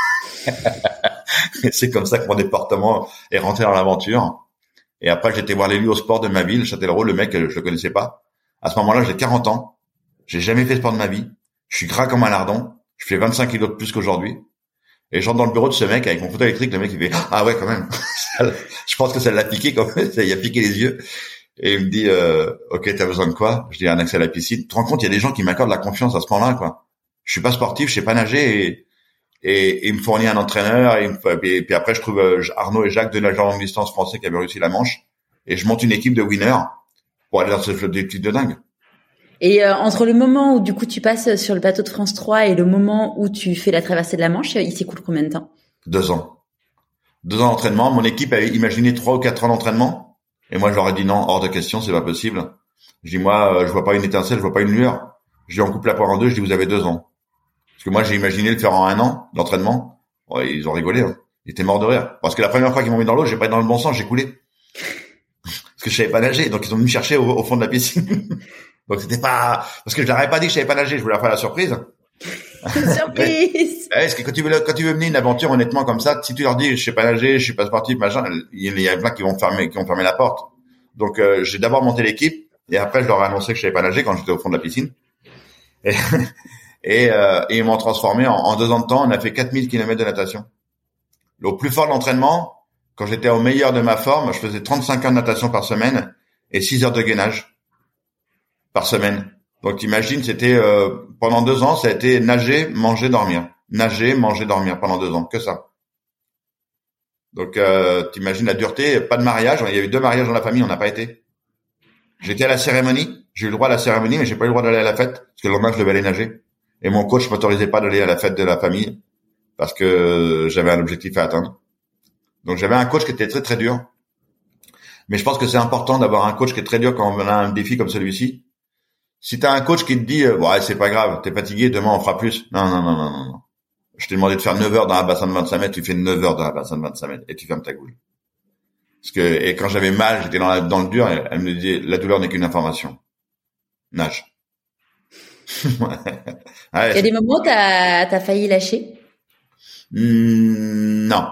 C'est comme ça que mon département est rentré dans l'aventure. Et après, j'étais voir l'élu au sport de ma ville, Châtellerault, le mec, je le connaissais pas. À ce moment-là, j'ai 40 ans. J'ai jamais fait sport de ma vie. Je suis gras comme un lardon. Je fais 25 kilos de plus qu'aujourd'hui. Et je rentre dans le bureau de ce mec avec mon fauteuil électrique. Le mec, il fait, ah ouais, quand même. Je pense que ça l'a piqué quand même. Ça y a piqué les yeux. Et il me dit, ok, t'as besoin de quoi? Je dis, un accès à la piscine. Tu te rends compte, il y a des gens qui m'accordent la confiance à ce moment-là, quoi. Je suis pas sportif, je sais pas nager et il me fournit un entraîneur et puis après je trouve Arnaud et Jacques de nageurs longue distance français qui avaient réussi la Manche et je monte une équipe de winners pour aller dans ce flot d'équipe de dingue. Et entre le moment où du coup tu passes sur le plateau de France 3 et le moment où tu fais la traversée de la Manche, il s'écoule combien de temps? 2 ans. 2 ans d'entraînement. Mon équipe avait imaginé 3 ou 4 ans d'entraînement et moi je leur ai dit non, hors de question, c'est pas possible. Je dis moi, je vois pas une étincelle, je vois pas une lueur. Je dis on coupe la poire en deux. Je dis vous avez 2 ans. Parce que moi j'ai imaginé le faire en 1 an d'entraînement. Ouais, ils ont rigolé. Hein. Ils étaient morts de rire. Parce que la première fois qu'ils m'ont mis dans l'eau, j'ai pas été dans le bon sens, j'ai coulé. Parce que je savais pas nager. Donc ils sont venus me chercher au fond de la piscine. Donc c'était pas parce que je leur avais pas dit que je savais pas nager. Je voulais leur faire la surprise. Surprise. Ouais, parce que quand tu veux mener une aventure honnêtement comme ça, si tu leur dis je sais pas nager, je suis pas sportif, machin, il y a plein qui vont fermer la porte. Donc j'ai d'abord monté l'équipe et après je leur ai annoncé que je savais pas nager quand j'étais au fond de la piscine. Et et ils m'ont transformé en 2 ans de temps. On a fait 4000 km de natation. Au plus fort de l'entraînement, quand j'étais au meilleur de ma forme, je faisais 35 heures de natation par semaine et 6 heures de gainage par semaine. Donc t'imagines, c'était pendant 2 ans, ça a été nager, manger, dormir. Nager, manger, dormir pendant 2 ans, que ça. Donc t'imagines la dureté, pas de mariage. Il y a eu 2 mariages dans la famille, on n'a pas été. J'étais à la cérémonie, j'ai eu le droit à la cérémonie, mais j'ai pas eu le droit d'aller à la fête parce que le lendemain je devais aller nager. Et mon coach m'autorisait pas d'aller à la fête de la famille parce que j'avais un objectif à atteindre. Donc j'avais un coach qui était très très dur. Mais je pense que c'est important d'avoir un coach qui est très dur quand on a un défi comme celui-ci. Si t'as un coach qui te dit ouais, c'est pas grave, t'es fatigué, demain on fera plus. Non. Je t'ai demandé de faire 9 heures dans un bassin de 25 mètres, tu fais 9 heures dans un bassin de 25 mètres et tu fermes ta goule. Et quand j'avais mal, j'étais dans le dur, elle me disait la douleur n'est qu'une information. Nage. Ouais, Il y a des moments où t'as failli lâcher? Non,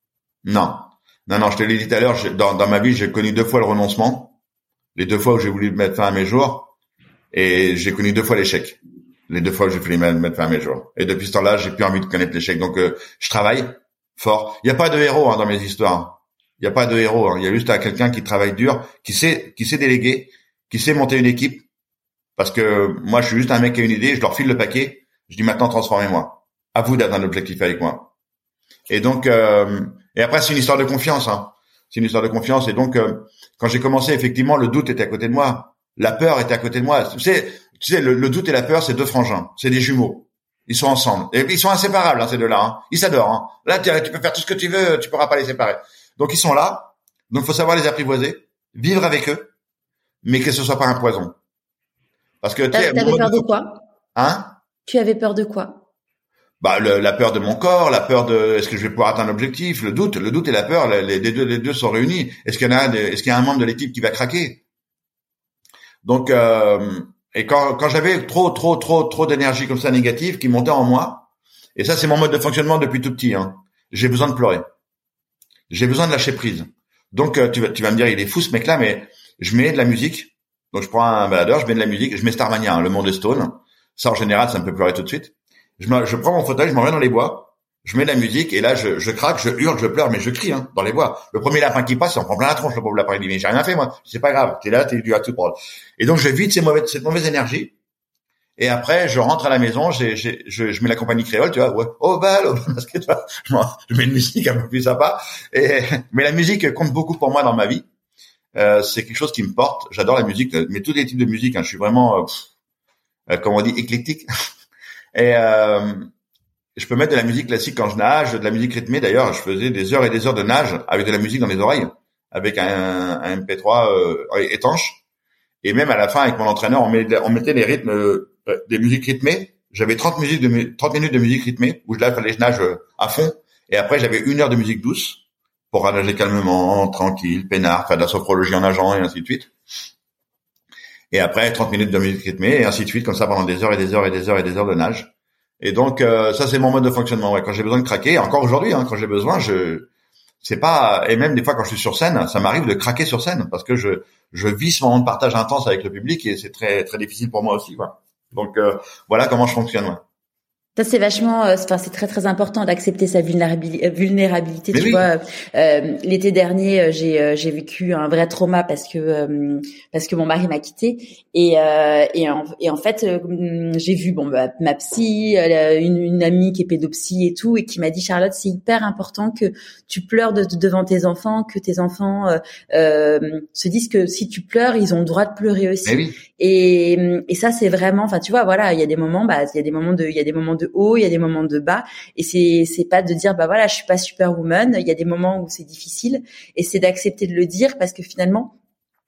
je te l'ai dit tout à l'heure, dans ma vie, j'ai connu 2 fois le renoncement, les 2 fois où j'ai voulu mettre fin à mes jours, et j'ai connu 2 fois l'échec, les 2 fois où j'ai voulu mettre fin à mes jours. Et depuis ce temps-là, j'ai plus envie de connaître l'échec, donc je travaille fort. Il y a pas de héros dans mes histoires. Il y a pas de héros. Il y a juste quelqu'un qui travaille dur, qui sait déléguer, qui sait monter une équipe. Parce que moi, je suis juste un mec qui a une idée, je leur file le paquet, je dis maintenant transformez-moi. À vous d'atteindre un objectif avec moi. Et donc, et après c'est une histoire de confiance. C'est une histoire de confiance. Et donc, quand j'ai commencé, effectivement, le doute était à côté de moi, la peur était à côté de moi. Tu sais, le doute et la peur, c'est 2 frangins, c'est des jumeaux. Ils sont ensemble. Et ils sont inséparables, ces deux-là. Ils s'adorent. Là, tu peux faire tout ce que tu veux, tu pourras pas les séparer. Donc ils sont là. Donc faut savoir les apprivoiser, vivre avec eux, mais que ce soit pas un poison. Parce que t'avais peur de quoi? Tu avais peur de quoi? Bah la peur de mon corps, la peur de est-ce que je vais pouvoir atteindre l'objectif, le doute et la peur, les deux sont réunis. Est-ce qu'il y a un membre de l'équipe qui va craquer? Donc et quand j'avais trop d'énergie comme ça négative qui montait en moi, et ça c'est mon mode de fonctionnement depuis tout petit, j'ai besoin de pleurer. J'ai besoin de lâcher prise. Donc tu vas me dire il est fou ce mec là, mais je mets de la musique. Donc je prends un baladeur, je mets de la musique, je mets Starmania, le monde de Stone. Ça en général ça me fait pleurer tout de suite. Je prends mon fauteuil, je m'en vais dans les bois, je mets de la musique et là je craque, je hurle, je pleure, mais je crie dans les bois. Le premier lapin qui passe, il en prend plein la tronche, le pauvre lapin. Il dit mais j'ai rien fait moi, c'est pas grave, t'es là, tu as tout prendre. Et donc je vide cette mauvaise énergie. Et après je rentre à la maison, je mets la compagnie créole, tu vois, ouais, parce que tu vois, je mets une musique un peu plus sympa. Mais la musique compte beaucoup pour moi dans ma vie. C'est quelque chose qui me porte. J'adore la musique, mais tous les types de musique. Je suis vraiment, comme on dit, éclectique. Et je peux mettre de la musique classique quand je nage, de la musique rythmée. D'ailleurs, je faisais des heures et des heures de nage avec de la musique dans les oreilles, avec un MP3 étanche. Et même à la fin, avec mon entraîneur, on mettait les rythmes, des musiques rythmées. J'avais 30 minutes de musique rythmée où je nage à fond. Et après, j'avais 1 heure de musique douce pour nager calmement, tranquille, peinard, faire de la sophrologie en nageant et ainsi de suite. Et après, 30 minutes de musique rythmée et ainsi de suite, comme ça pendant des heures et des heures et des heures et des heures de nage. Et donc, ça, c'est mon mode de fonctionnement. Ouais, quand j'ai besoin de craquer, encore aujourd'hui, quand j'ai besoin, c'est pas, et même des fois quand je suis sur scène, ça m'arrive de craquer sur scène parce que je vis ce moment de partage intense avec le public et c'est très, très difficile pour moi aussi, quoi. Donc, voilà comment je fonctionne, ouais. Ça c'est vachement, c'est très très important d'accepter sa vulnérabilité. Mais tu oui. vois, l'été dernier, j'ai vécu un vrai trauma parce que mon mari m'a quittée et en fait j'ai vu ma psy, une amie qui est pédopsie et tout et qui m'a dit Charlotte, c'est hyper important que tu pleures devant tes enfants, que tes enfants se disent que si tu pleures, ils ont le droit de pleurer aussi. Mais oui. Et ça c'est vraiment, tu vois, voilà, il y a des moments de haut, il y a des moments de bas, et c'est pas de dire voilà, je suis pas superwoman, il y a des moments où c'est difficile, et c'est d'accepter de le dire parce que finalement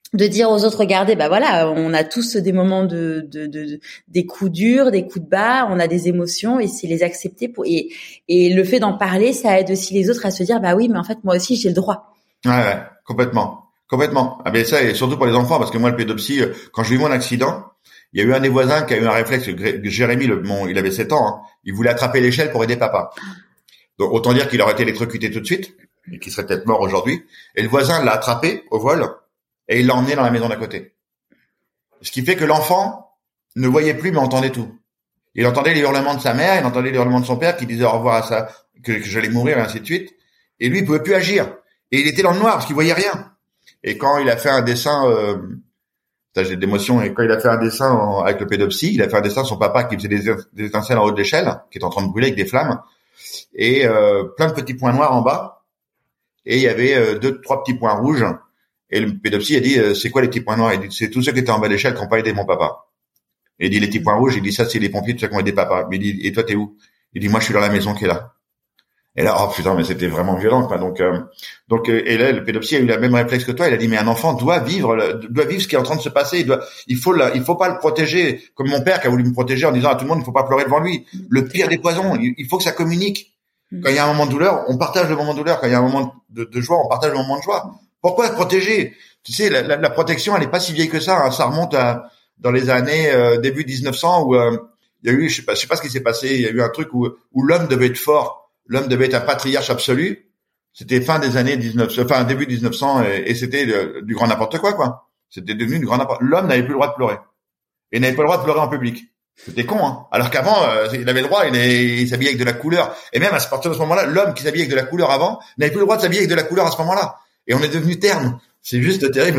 de dire aux autres, regardez, bah voilà, on a tous des moments des coups durs, des coups de bas, on a des émotions et c'est les accepter et le fait d'en parler, ça aide aussi les autres à se dire, bah oui, mais en fait, moi aussi, j'ai le droit. Ouais, complètement. Ah ben ça, et surtout pour les enfants, parce que moi, le pédopsie, quand j'ai eu mon accident, il y a eu un des voisins qui a eu un réflexe. Jérémy, il avait 7 ans, hein, il voulait attraper l'échelle pour aider papa. Donc autant dire qu'il aurait été électrocuté tout de suite et qu'il serait peut-être mort aujourd'hui. Et le voisin l'a attrapé au vol et il l'a emmené dans la maison d'à côté. Ce qui fait que l'enfant ne voyait plus mais entendait tout. Il entendait les hurlements de sa mère, il entendait les hurlements de son père qui disait au revoir à que j'allais mourir et ainsi de suite. Et lui, il pouvait plus agir. Et il était dans le noir parce qu'il voyait rien. Et quand il a fait un dessin, j'ai d'émotion, et quand il a fait un dessin avec le pédopsie, il a fait un dessin de son papa qui faisait des étincelles en haut de l'échelle, qui était en train de brûler avec des flammes, et plein de petits points noirs en bas. Et il y avait 2-3 petits points rouges. Et le pédopsie a dit, c'est quoi les petits points noirs? Il dit, c'est tous ceux qui étaient en bas de l'échelle qui n'ont pas aidé mon papa. Et il dit, les petits points rouges, il dit, ça, c'est les pompiers, tous ceux qui ont aidé papa. Mais il dit, et toi, t'es où? Il dit, moi, je suis dans la maison qui est là. Et là, oh putain, mais c'était vraiment violent, quoi. Donc, et là, le pédopsie a eu la même réflexe que toi. Il a dit, mais un enfant doit vivre ce qui est en train de se passer. Il faut pas le protéger, comme mon père qui a voulu me protéger en disant à tout le monde, il faut pas pleurer devant lui. Le pire des poisons, il faut que ça communique. Quand il y a un moment de douleur, on partage le moment de douleur. Quand il y a un moment de joie, on partage le moment de joie. Pourquoi protéger? Tu sais, la protection, elle est pas si vieille que ça. Hein. Ça remonte dans les années début 1900 où il y a eu, je sais pas ce qui s'est passé. Il y a eu un truc où l'homme devait être fort, l'homme devait être un patriarche absolu. C'était début 1900 et c'était du grand n'importe quoi. C'était devenu du grand n'importe. L'homme n'avait plus le droit de pleurer et n'avait pas le droit de pleurer en public. C'était con, hein. Alors qu'avant, il avait le droit, il s'habillait avec de la couleur. Et même à partir de ce moment-là, l'homme qui s'habillait avec de la couleur avant n'avait plus le droit de s'habiller avec de la couleur à ce moment-là. Et on est devenu terne. C'est juste terrible.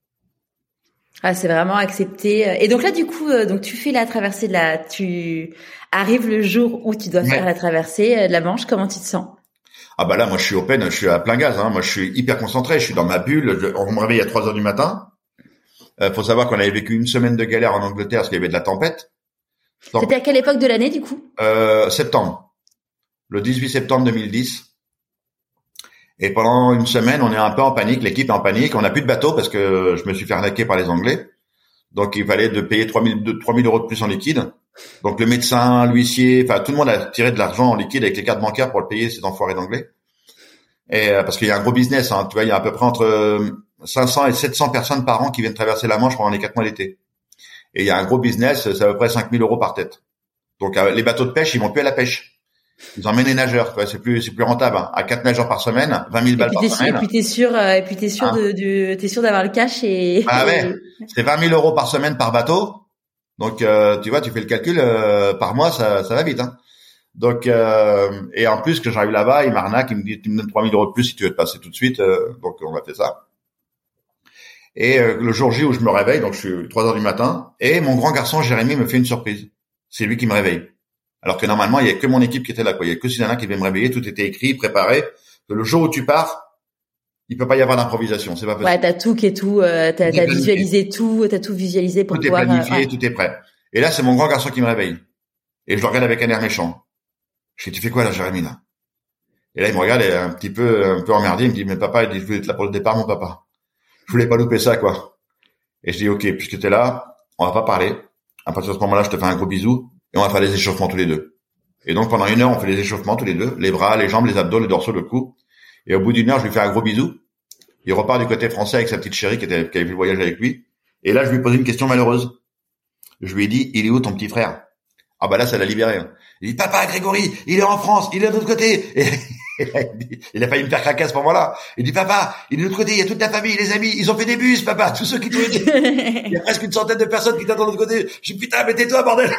Ah, c'est vraiment accepté. Et donc là, du coup, donc tu fais la traversée tu arrives le jour où tu dois faire la traversée de la Manche. Comment tu te sens? Ah bah là, moi, je suis open, je suis à plein gaz, hein. Moi, je suis hyper concentré, je suis dans ma bulle. On me réveille à 3 heures du matin. Faut savoir qu'on avait vécu une semaine de galère en Angleterre parce qu'il y avait de la tempête. Donc, c'était à quelle époque de l'année, du coup? Septembre. Le 18 septembre 2010. Et pendant une semaine, on est un peu en panique, l'équipe est en panique, on n'a plus de bateau parce que je me suis fait arnaquer par les Anglais. Donc il fallait payer 3000 euros de plus en liquide. Donc le médecin, l'huissier, enfin tout le monde a tiré de l'argent en liquide avec les cartes bancaires pour le payer, ces enfoirés d'Anglais. Et parce qu'il y a un gros business, hein, tu vois, il y a à peu près entre 500 et 700 personnes par an qui viennent traverser la Manche pendant les 4 mois d'été. Et il y a un gros business, c'est à peu près 5000 euros par tête. Donc les bateaux de pêche, ils vont plus à la pêche. Ils emmènent les nageurs, quoi. C'est plus rentable, hein. À 4 nageurs par semaine, 20 000 balles par semaine. Et puis t'es sûr d'avoir le cash Ah ouais. C'est 20 000 euros par semaine par bateau. Donc, tu vois, tu fais le calcul, par mois, ça va vite, hein. Donc, et en plus, que j'arrive là-bas, il m'arnaque, il me dit, tu me donnes 3 000 euros de plus si tu veux te passer tout de suite, donc on a fait ça. Et, le jour J où je me réveille, donc je suis 3 heures du matin, et mon grand garçon, Jérémy, me fait une surprise. C'est lui qui me réveille. Alors que normalement, il y a que mon équipe qui était là, quoi. Il y a que Susanna qui devait me réveiller. Tout était écrit, préparé. Que le jour où tu pars, il peut pas y avoir d'improvisation. C'est pas possible. Ouais, t'as tout qui est tout, t'as visualisé tout, t'as tout visualisé pour pouvoir. Tout est planifié, tout est prêt. Et là, c'est mon grand garçon qui me réveille. Et je le regarde avec un air méchant. Je dis, tu fais quoi là, Jérémy, là? Et là, il me regarde et un peu emmerdé. Il me dit, mais papa, il dit, je voulais être là pour le départ, mon papa. Je voulais pas louper ça, quoi. Et je dis, ok, puisque t'es là, on va pas parler. À partir de ce moment-là, je te fais un gros bisou. Et on va faire les échauffements tous les deux. Et donc, pendant 1 heure, on fait les échauffements tous les deux. Les bras, les jambes, les abdos, les dorsaux, le cou. Et au bout d'1 heure, je lui fais un gros bisou. Il repart du côté français avec sa petite chérie qui avait vu le voyage avec lui. Et là, je lui pose une question malheureuse. Je lui ai dit, il est où ton petit frère? Ah bah là, ça l'a libéré. Il dit, papa, Grégory, il est en France, il est de l'autre côté. Et là, il a failli me faire craquer à ce moment-là. Il dit, papa, il est de l'autre côté, il y a toute la famille, les amis, ils ont fait des bus, papa, tous ceux qui t'ont aidé. Il y a presque une centaine de personnes qui t'attendent de l'autre côté. Je dis, putain, mais tais-toi, bordel.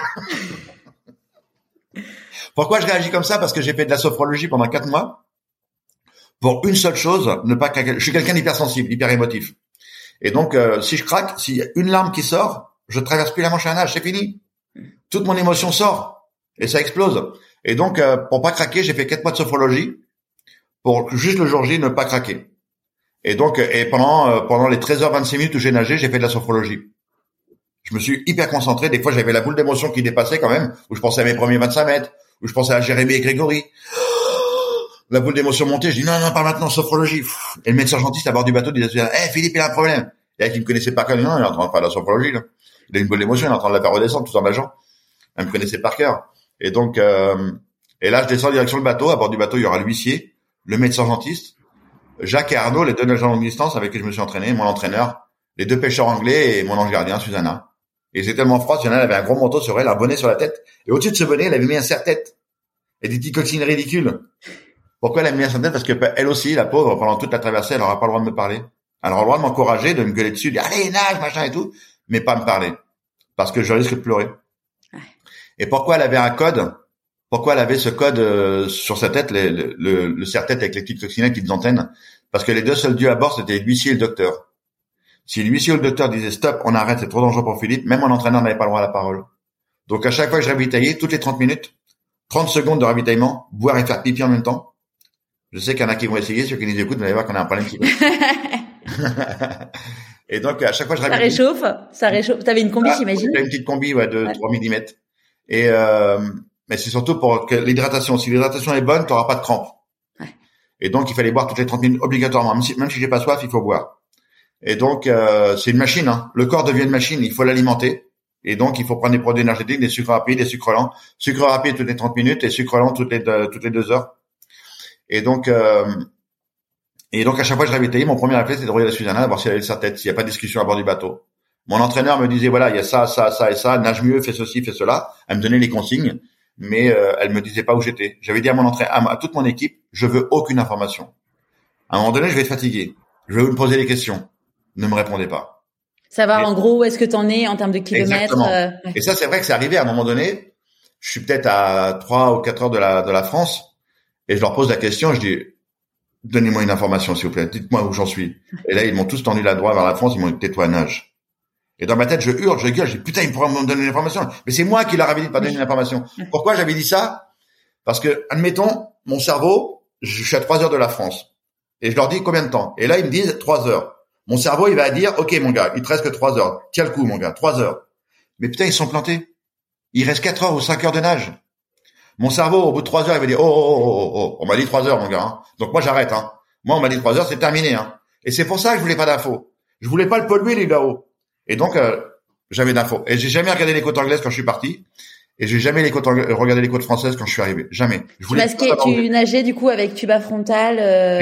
Pourquoi je réagis comme ça? Parce que j'ai fait de la sophrologie pendant 4 mois. Pour une seule chose, ne pas craquer. Je suis quelqu'un d'hypersensible, hyper émotif. Et donc, si je craque, s'il y a une larme qui sort, je traverse plus la Manche à nage, c'est fini. Toute mon émotion sort. Et ça explose. Et donc, pour pas craquer, j'ai fait 4 mois de sophrologie. Pour juste le jour J, ne pas craquer. Et donc, pendant les 13h26 minutes où j'ai nagé, j'ai fait de la sophrologie. Je me suis hyper concentré. Des fois, j'avais la boule d'émotion qui dépassait quand même, où je pensais à mes premiers 25 mètres, où je pensais à Jérémy et Grégory. La boule d'émotion montait. Je dis, non, pas maintenant, sophrologie. Et le médecin urgentiste à bord du bateau disait, Philippe, il a un problème. Et elle qui me connaissait par cœur, non, il est en train de faire la sophrologie, là. Il a une bonne émotion, il est en train de la faire redescendre tout en nageant. Elle me connaissait par cœur. Et donc, et là, je descends en direction le bateau. À bord du bateau, il y aura l'huissier, le médecin urgentiste, Jacques et Arnaud, les 2 nageurs longue distance avec qui je me suis entraîné, mon entraîneur, les 2 pêcheurs anglais et mon ange gardien, Susanna. Et c'est tellement froid, Susanna avait un gros manteau sur elle, un bonnet sur la tête. Et au-dessus de ce bonnet, elle avait mis un serre-tête. Et des petites coquines ridicules. Pourquoi elle a mis un serre-tête? Parce que elle aussi, la pauvre, pendant toute la traversée, elle n'aura pas le droit de me parler. Elle aura le droit de m'encourager, de me gueuler dessus, de dire, allez, nage, machin et tout, mais pas me parler. Parce que je risque de pleurer. Et pourquoi elle avait un code? Pourquoi elle avait ce code sur sa tête, le serre-tête avec les petites coccinelles, qui petites antennes? Parce que les 2 seuls dieux à bord, c'était l'huissier et le docteur. Si l'huissier ou le docteur disait stop, on arrête, c'est trop dangereux pour Philippe, même mon entraîneur n'avait pas le droit à la parole. Donc à chaque fois que je ravitaillais, toutes les 30 minutes, 30 secondes de ravitaillement, boire et faire pipi en même temps. Je sais qu'il y en a qui vont essayer, ceux qui nous écoutent, vous allez voir qu'on a un problème qui Et donc à chaque fois je ravitaillais. Ça réchauffe. T'avais une combi, j'imagine? J'avais une petite combi, de 3 mm. Et mais c'est surtout pour que l'hydratation. Si l'hydratation est bonne, tu n'auras pas de crampes. Ouais. Et donc, il fallait boire toutes les 30 minutes obligatoirement. Même si j'ai pas soif, il faut boire. Et donc, c'est une machine. Hein. Le corps devient une machine. Il faut l'alimenter. Et donc, il faut prendre des produits énergétiques, des sucres rapides, des sucres lents. Sucre rapide toutes les 30 minutes et sucre lent toutes les 2 heures. Et donc, à chaque fois que je ravitaillais, mon premier réflexe, c'était de regarder Susanna, voir si elle avait sa tête, s'il n'y a pas de discussion à bord du bateau. Mon entraîneur me disait, voilà, il y a ça, ça, ça et ça, nage mieux, fais ceci, fais cela. Elle me donnait les consignes. Mais elle me disait pas où j'étais. J'avais dit à mon entraîneur, à toute mon équipe, je veux aucune information. À un moment donné, je vais être fatigué. Je vais vous poser des questions. Ne me répondez pas. Savoir en gros où est-ce que t'en es en termes de kilomètres. Ouais. Et ça, c'est vrai que c'est arrivé à un moment donné. Je suis peut-être à 3 ou 4 heures de la France et je leur pose la question. Je dis, donnez-moi une information, s'il vous plaît. Dites-moi où j'en suis. Et là, ils m'ont tous tendu la droite vers la France. Ils m'ont dit, tais-toi, nage. Et dans ma tête, je hurle, je gueule, je dis, putain, il pourrait me donner une information. Mais c'est moi qui leur avais dit de pas donner une information. Pourquoi j'avais dit ça? Parce que, admettons, mon cerveau, je suis à 3 heures de la France. Et je leur dis combien de temps? Et là, ils me disent 3 heures. Mon cerveau, il va dire, ok, mon gars, il te reste que 3 heures. Tiens le coup, mon gars, 3 heures. Mais putain, ils sont plantés. Il reste 4 heures ou 5 heures de nage. Mon cerveau, au bout de 3 heures, il va dire, oh, on m'a dit 3 heures, mon gars, hein. Donc moi, j'arrête, hein. Moi, on m'a dit 3 heures, c'est terminé, hein. Et c'est pour ça que je voulais pas d'infos. Je voulais pas le polluer, les là-haut. Et donc, j'avais d'infos. Et j'ai jamais regardé les côtes anglaises quand je suis parti. Et j'ai jamais regardé les côtes françaises quand je suis arrivé. Jamais. Tu nageais du coup avec tuba frontal,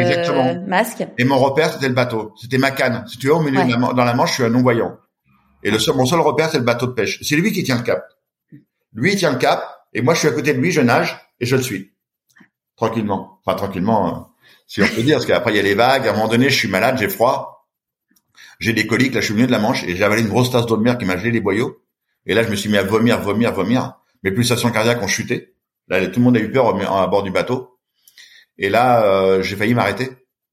masque. Et mon repère, c'était le bateau. C'était ma canne. Si tu veux, au milieu dans la Manche, je suis un non-voyant. Et mon seul repère, c'est le bateau de pêche. C'est lui qui tient le cap. Lui, il tient le cap. Et moi, je suis à côté de lui, je nage et je le suis. Tranquillement. Enfin, tranquillement, si on peut dire. Parce qu'après, il y a les vagues. À un moment donné, je suis malade, j'ai froid. J'ai des coliques, là je suis venu de la Manche et j'ai avalé une grosse tasse d'eau de mer qui m'a gelé les boyaux. Et là je me suis mis à vomir. Mes pulsations cardiaques ont chuté. Là tout le monde a eu peur à bord du bateau. Et là j'ai failli m'arrêter.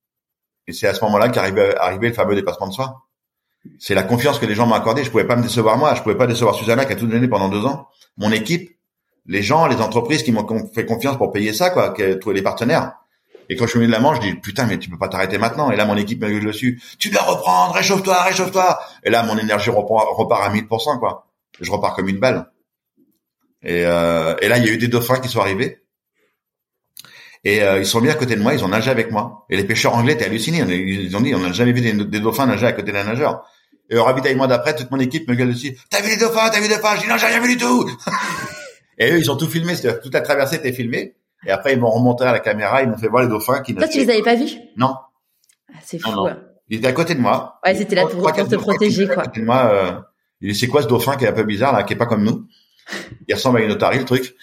Et c'est à ce moment-là qu'arrivait le fameux dépassement de soi. C'est la confiance que les gens m'ont accordée. Je pouvais pas me décevoir moi, je pouvais pas décevoir Susanna qui a tout donné pendant 2 ans. Mon équipe, les gens, les entreprises qui m'ont fait confiance pour payer ça, tous les partenaires. Et quand je suis venu de la Manche, je dis, putain, mais tu peux pas t'arrêter maintenant. Et là, mon équipe me gueule dessus. Tu dois reprendre, réchauffe-toi. Et là, mon énergie repart à 1000%, quoi. Je repars comme une balle. Et là, il y a eu des dauphins qui sont arrivés. Et ils sont mis à côté de moi, ils ont nagé avec moi. Et les pêcheurs anglais étaient hallucinés. Ils ont dit, on n'a jamais vu des dauphins nager à côté d'un nageur. Et au ravitaillement d'après, toute mon équipe me gueule dessus. T'as vu les dauphins? Je dis, non, j'ai rien vu du tout. Et eux, ils ont tout filmé. C'est-à-dire, toute la traversée était filmée. Et après, ils m'ont remonté à la caméra, ils m'ont fait voir les dauphins qui nageaient. Toi, tu les avais pas vus? Non. Ah, c'est fou. Non. Ils étaient à côté de moi. Ouais, c'était là pour te protéger, quoi. À côté de moi, il dit, c'est quoi ce dauphin qui est un peu bizarre, là, qui est pas comme nous? Il ressemble à une otarie, le truc.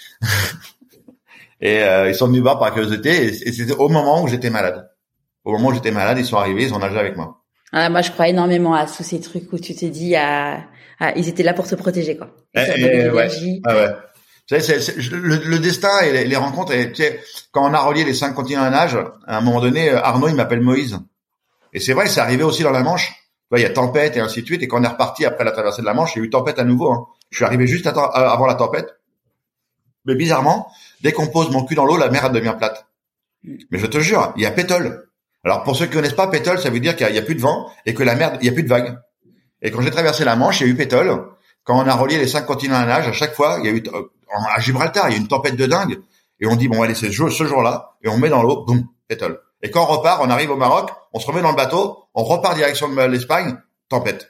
Et ils sont venus voir par curiosité, et c'était au moment où j'étais malade. Au moment où j'étais malade, ils sont arrivés, ils ont nagé avec moi. Ah, moi, je crois énormément à tous ces trucs où tu t'es dit, ils étaient là pour te protéger, quoi. Ouais. Ah ouais. Tu sais, le destin et les rencontres. Et, tu sais, quand on a relié les 5 continents à nage, à un moment donné, Arnaud, il m'appelle Moïse. Et c'est vrai, c'est arrivé aussi dans la Manche. Il y a tempête et ainsi de suite. Et quand on est reparti après la traversée de la Manche, il y a eu tempête à nouveau. Hein. Je suis arrivé juste avant la tempête. Mais bizarrement, dès qu'on pose mon cul dans l'eau, la mer elle devient plate. Mais je te jure, il y a pétole. Alors pour ceux qui connaissent pas pétole, ça veut dire qu'il y a plus de vent et que la mer, il y a plus de vagues. Et quand j'ai traversé la Manche, il y a eu pétole. Quand on a relié les 5 continents à nage, à chaque fois, il y a eu à Gibraltar, il y a eu une tempête de dingue. Et on dit bon, allez, c'est ce jour-là, et on met dans l'eau, boum, pétole. Et quand on repart, on arrive au Maroc, on se remet dans le bateau, on repart direction de l'Espagne, tempête.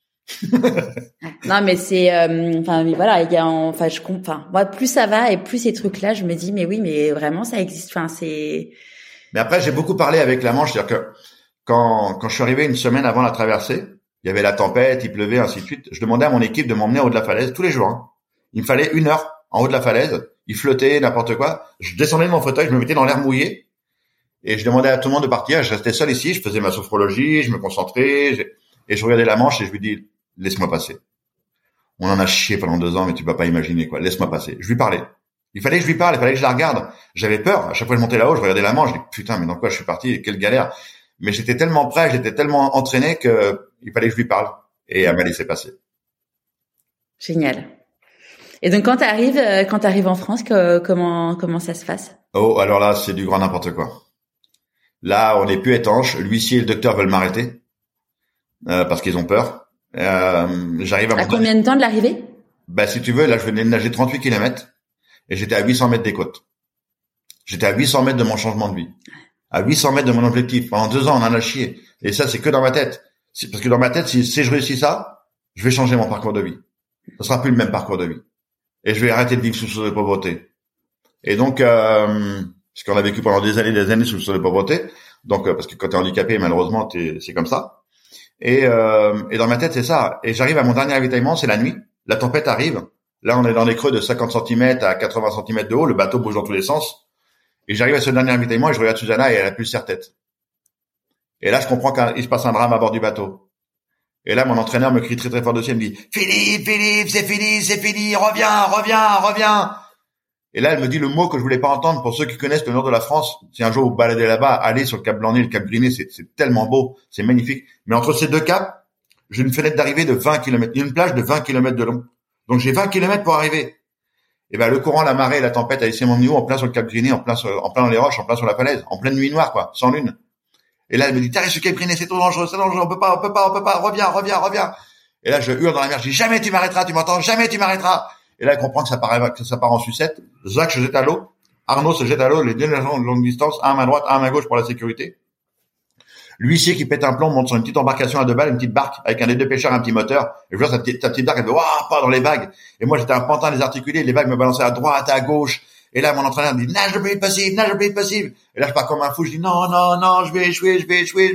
Non, mais c'est, mais voilà, moi, plus ça va et plus ces trucs-là, je me dis, mais oui, mais vraiment, ça existe. Enfin, c'est. Mais après, j'ai beaucoup parlé avec la Manche, c'est-à-dire que quand je suis arrivé une semaine avant la traversée, il y avait la tempête, il pleuvait, ainsi de suite. Je demandais à mon équipe de m'emmener en haut de la falaise tous les jours. Hein. Il me fallait 1 heure en haut de la falaise. Il flottait, n'importe quoi. Je descendais de mon fauteuil, je me mettais dans l'air mouillé et je demandais à tout le monde de partir. Je restais seul ici, je faisais ma sophrologie, je me concentrais et je regardais la Manche et je lui dis, laisse-moi passer. On en a chié pendant 2 ans, mais tu peux pas imaginer quoi. Laisse-moi passer. Je lui parlais. Il fallait que je lui parle, il fallait que je la regarde. J'avais peur. À chaque fois que je montais là-haut, je regardais la Manche. Je dis, putain, mais dans quoi je suis parti? Quelle galère. Mais j'étais tellement prêt, j'étais tellement entraîné que il fallait que je lui parle. Et elle m'a laissé passer. Génial. Et donc, quand t'arrives en France, comment ça se passe? Oh, alors là, c'est du grand n'importe quoi. Là, on n'est plus étanche. L'huissier et le docteur veulent m'arrêter, parce qu'ils ont peur. J'arrive à combien de temps de l'arrivée? Si tu veux, là, je venais de nager 38 km et j'étais à 800 mètres des côtes. J'étais à 800 mètres de mon changement de vie. À 800 mètres de mon objectif. Pendant 2 ans, on en a chié. Et ça, c'est que dans ma tête. Parce que dans ma tête, si je réussis ça, je vais changer mon parcours de vie. Ce sera plus le même parcours de vie. Et je vais arrêter de vivre sous le seuil de pauvreté. Et donc, parce qu'on a vécu pendant des années sous le seuil de pauvreté. Donc, parce que quand t'es handicapé, malheureusement, c'est comme ça. Et dans ma tête, c'est ça. Et j'arrive à mon dernier ravitaillement, c'est la nuit. La tempête arrive. Là, on est dans des creux de 50 cm à 80 cm de haut. Le bateau bouge dans tous les sens. Et j'arrive à ce dernier ravitaillement et je regarde Susanna et elle a plus serre-tête. Et là, je comprends qu'il se passe un drame à bord du bateau. Et là, mon entraîneur me crie très très fort dessus, il me dit, Philippe, c'est fini, reviens. Et là, elle me dit le mot que je voulais pas entendre. Pour ceux qui connaissent le nord de la France, si un jour vous baladez là-bas, allez sur le Cap Blanc-Nez, le Cap Griné, c'est tellement beau, c'est magnifique. Mais entre ces 2 caps, j'ai une fenêtre d'arrivée de 20 km. Il y a une plage de 20 km de long. Donc j'ai 20 km pour arriver. Et le courant, la marée, la tempête a laissé mon niveau en plein sur le Cap Griné, en plein dans les roches, en plein sur la falaise, en pleine nuit noire, quoi, sans lune. Et là, elle me dit, t'arrives sur le Cap Griné, c'est trop dangereux, on peut pas, reviens. Et là, je hurle dans la mer, je dis, jamais tu m'arrêteras, tu m'entends, jamais tu m'arrêteras. Et là, elle comprend que ça part en sucette. Jacques se jette à l'eau. Arnaud se jette à l'eau, les 2 nageurs de longue distance, un à main droite, un à main gauche pour la sécurité. L'huissier qui pète un plomb monte sur une petite embarcation à 2 balles, une petite barque, avec un des 2 pêcheurs, un petit moteur. Et je vois sa petite barque, elle fait, waouh, pas dans les vagues. Et moi, j'étais un pantin désarticulé, les vagues me balançaient à droite, à gauche. Et là, mon entraîneur me dit, nage le plus vite possible. Et là, je pars comme un fou, je dis, non, je vais échouer.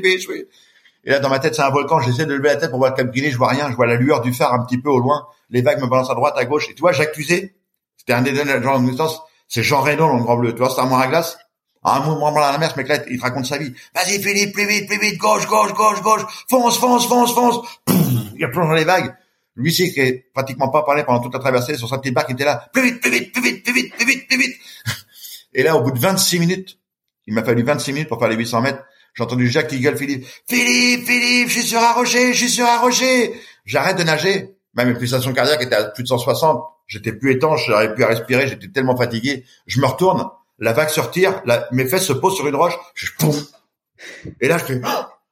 Et là, dans ma tête, c'est un volcan, j'essaie de lever la tête pour voir le Cap Griné, je vois rien, je vois la lueur du phare un petit peu au loin. Les vagues me balancent à droite, à gauche. Et tu vois, j'accusais. C'était un des 2 nageurs de distance. C'est Jean Reynaud dans le Grand Bleu. Tu vois, c'est un armoire à glace. À un moment dans la mer, ce mec-là, il te raconte sa vie. Vas-y, Philippe, plus vite, gauche. Fonce. Pouf, il plonge dans les vagues. L'huissier qui est pratiquement pas parlé pendant toute la traversée sur sa petite barque, il était là. Plus vite. Et là, au bout de 26 minutes, il m'a fallu 26 minutes pour faire les 800 mètres. J'ai entendu Jacques qui gueule Philippe, je suis sur un rocher. J'arrête de nager. Même mes pulsations cardiaques étaient à plus de 160. J'étais plus étanche, j'arrivais plus à respirer, j'étais tellement fatigué. Je me retourne, la vague se retire, mes fesses se posent sur une roche, poum. Et là, je fais,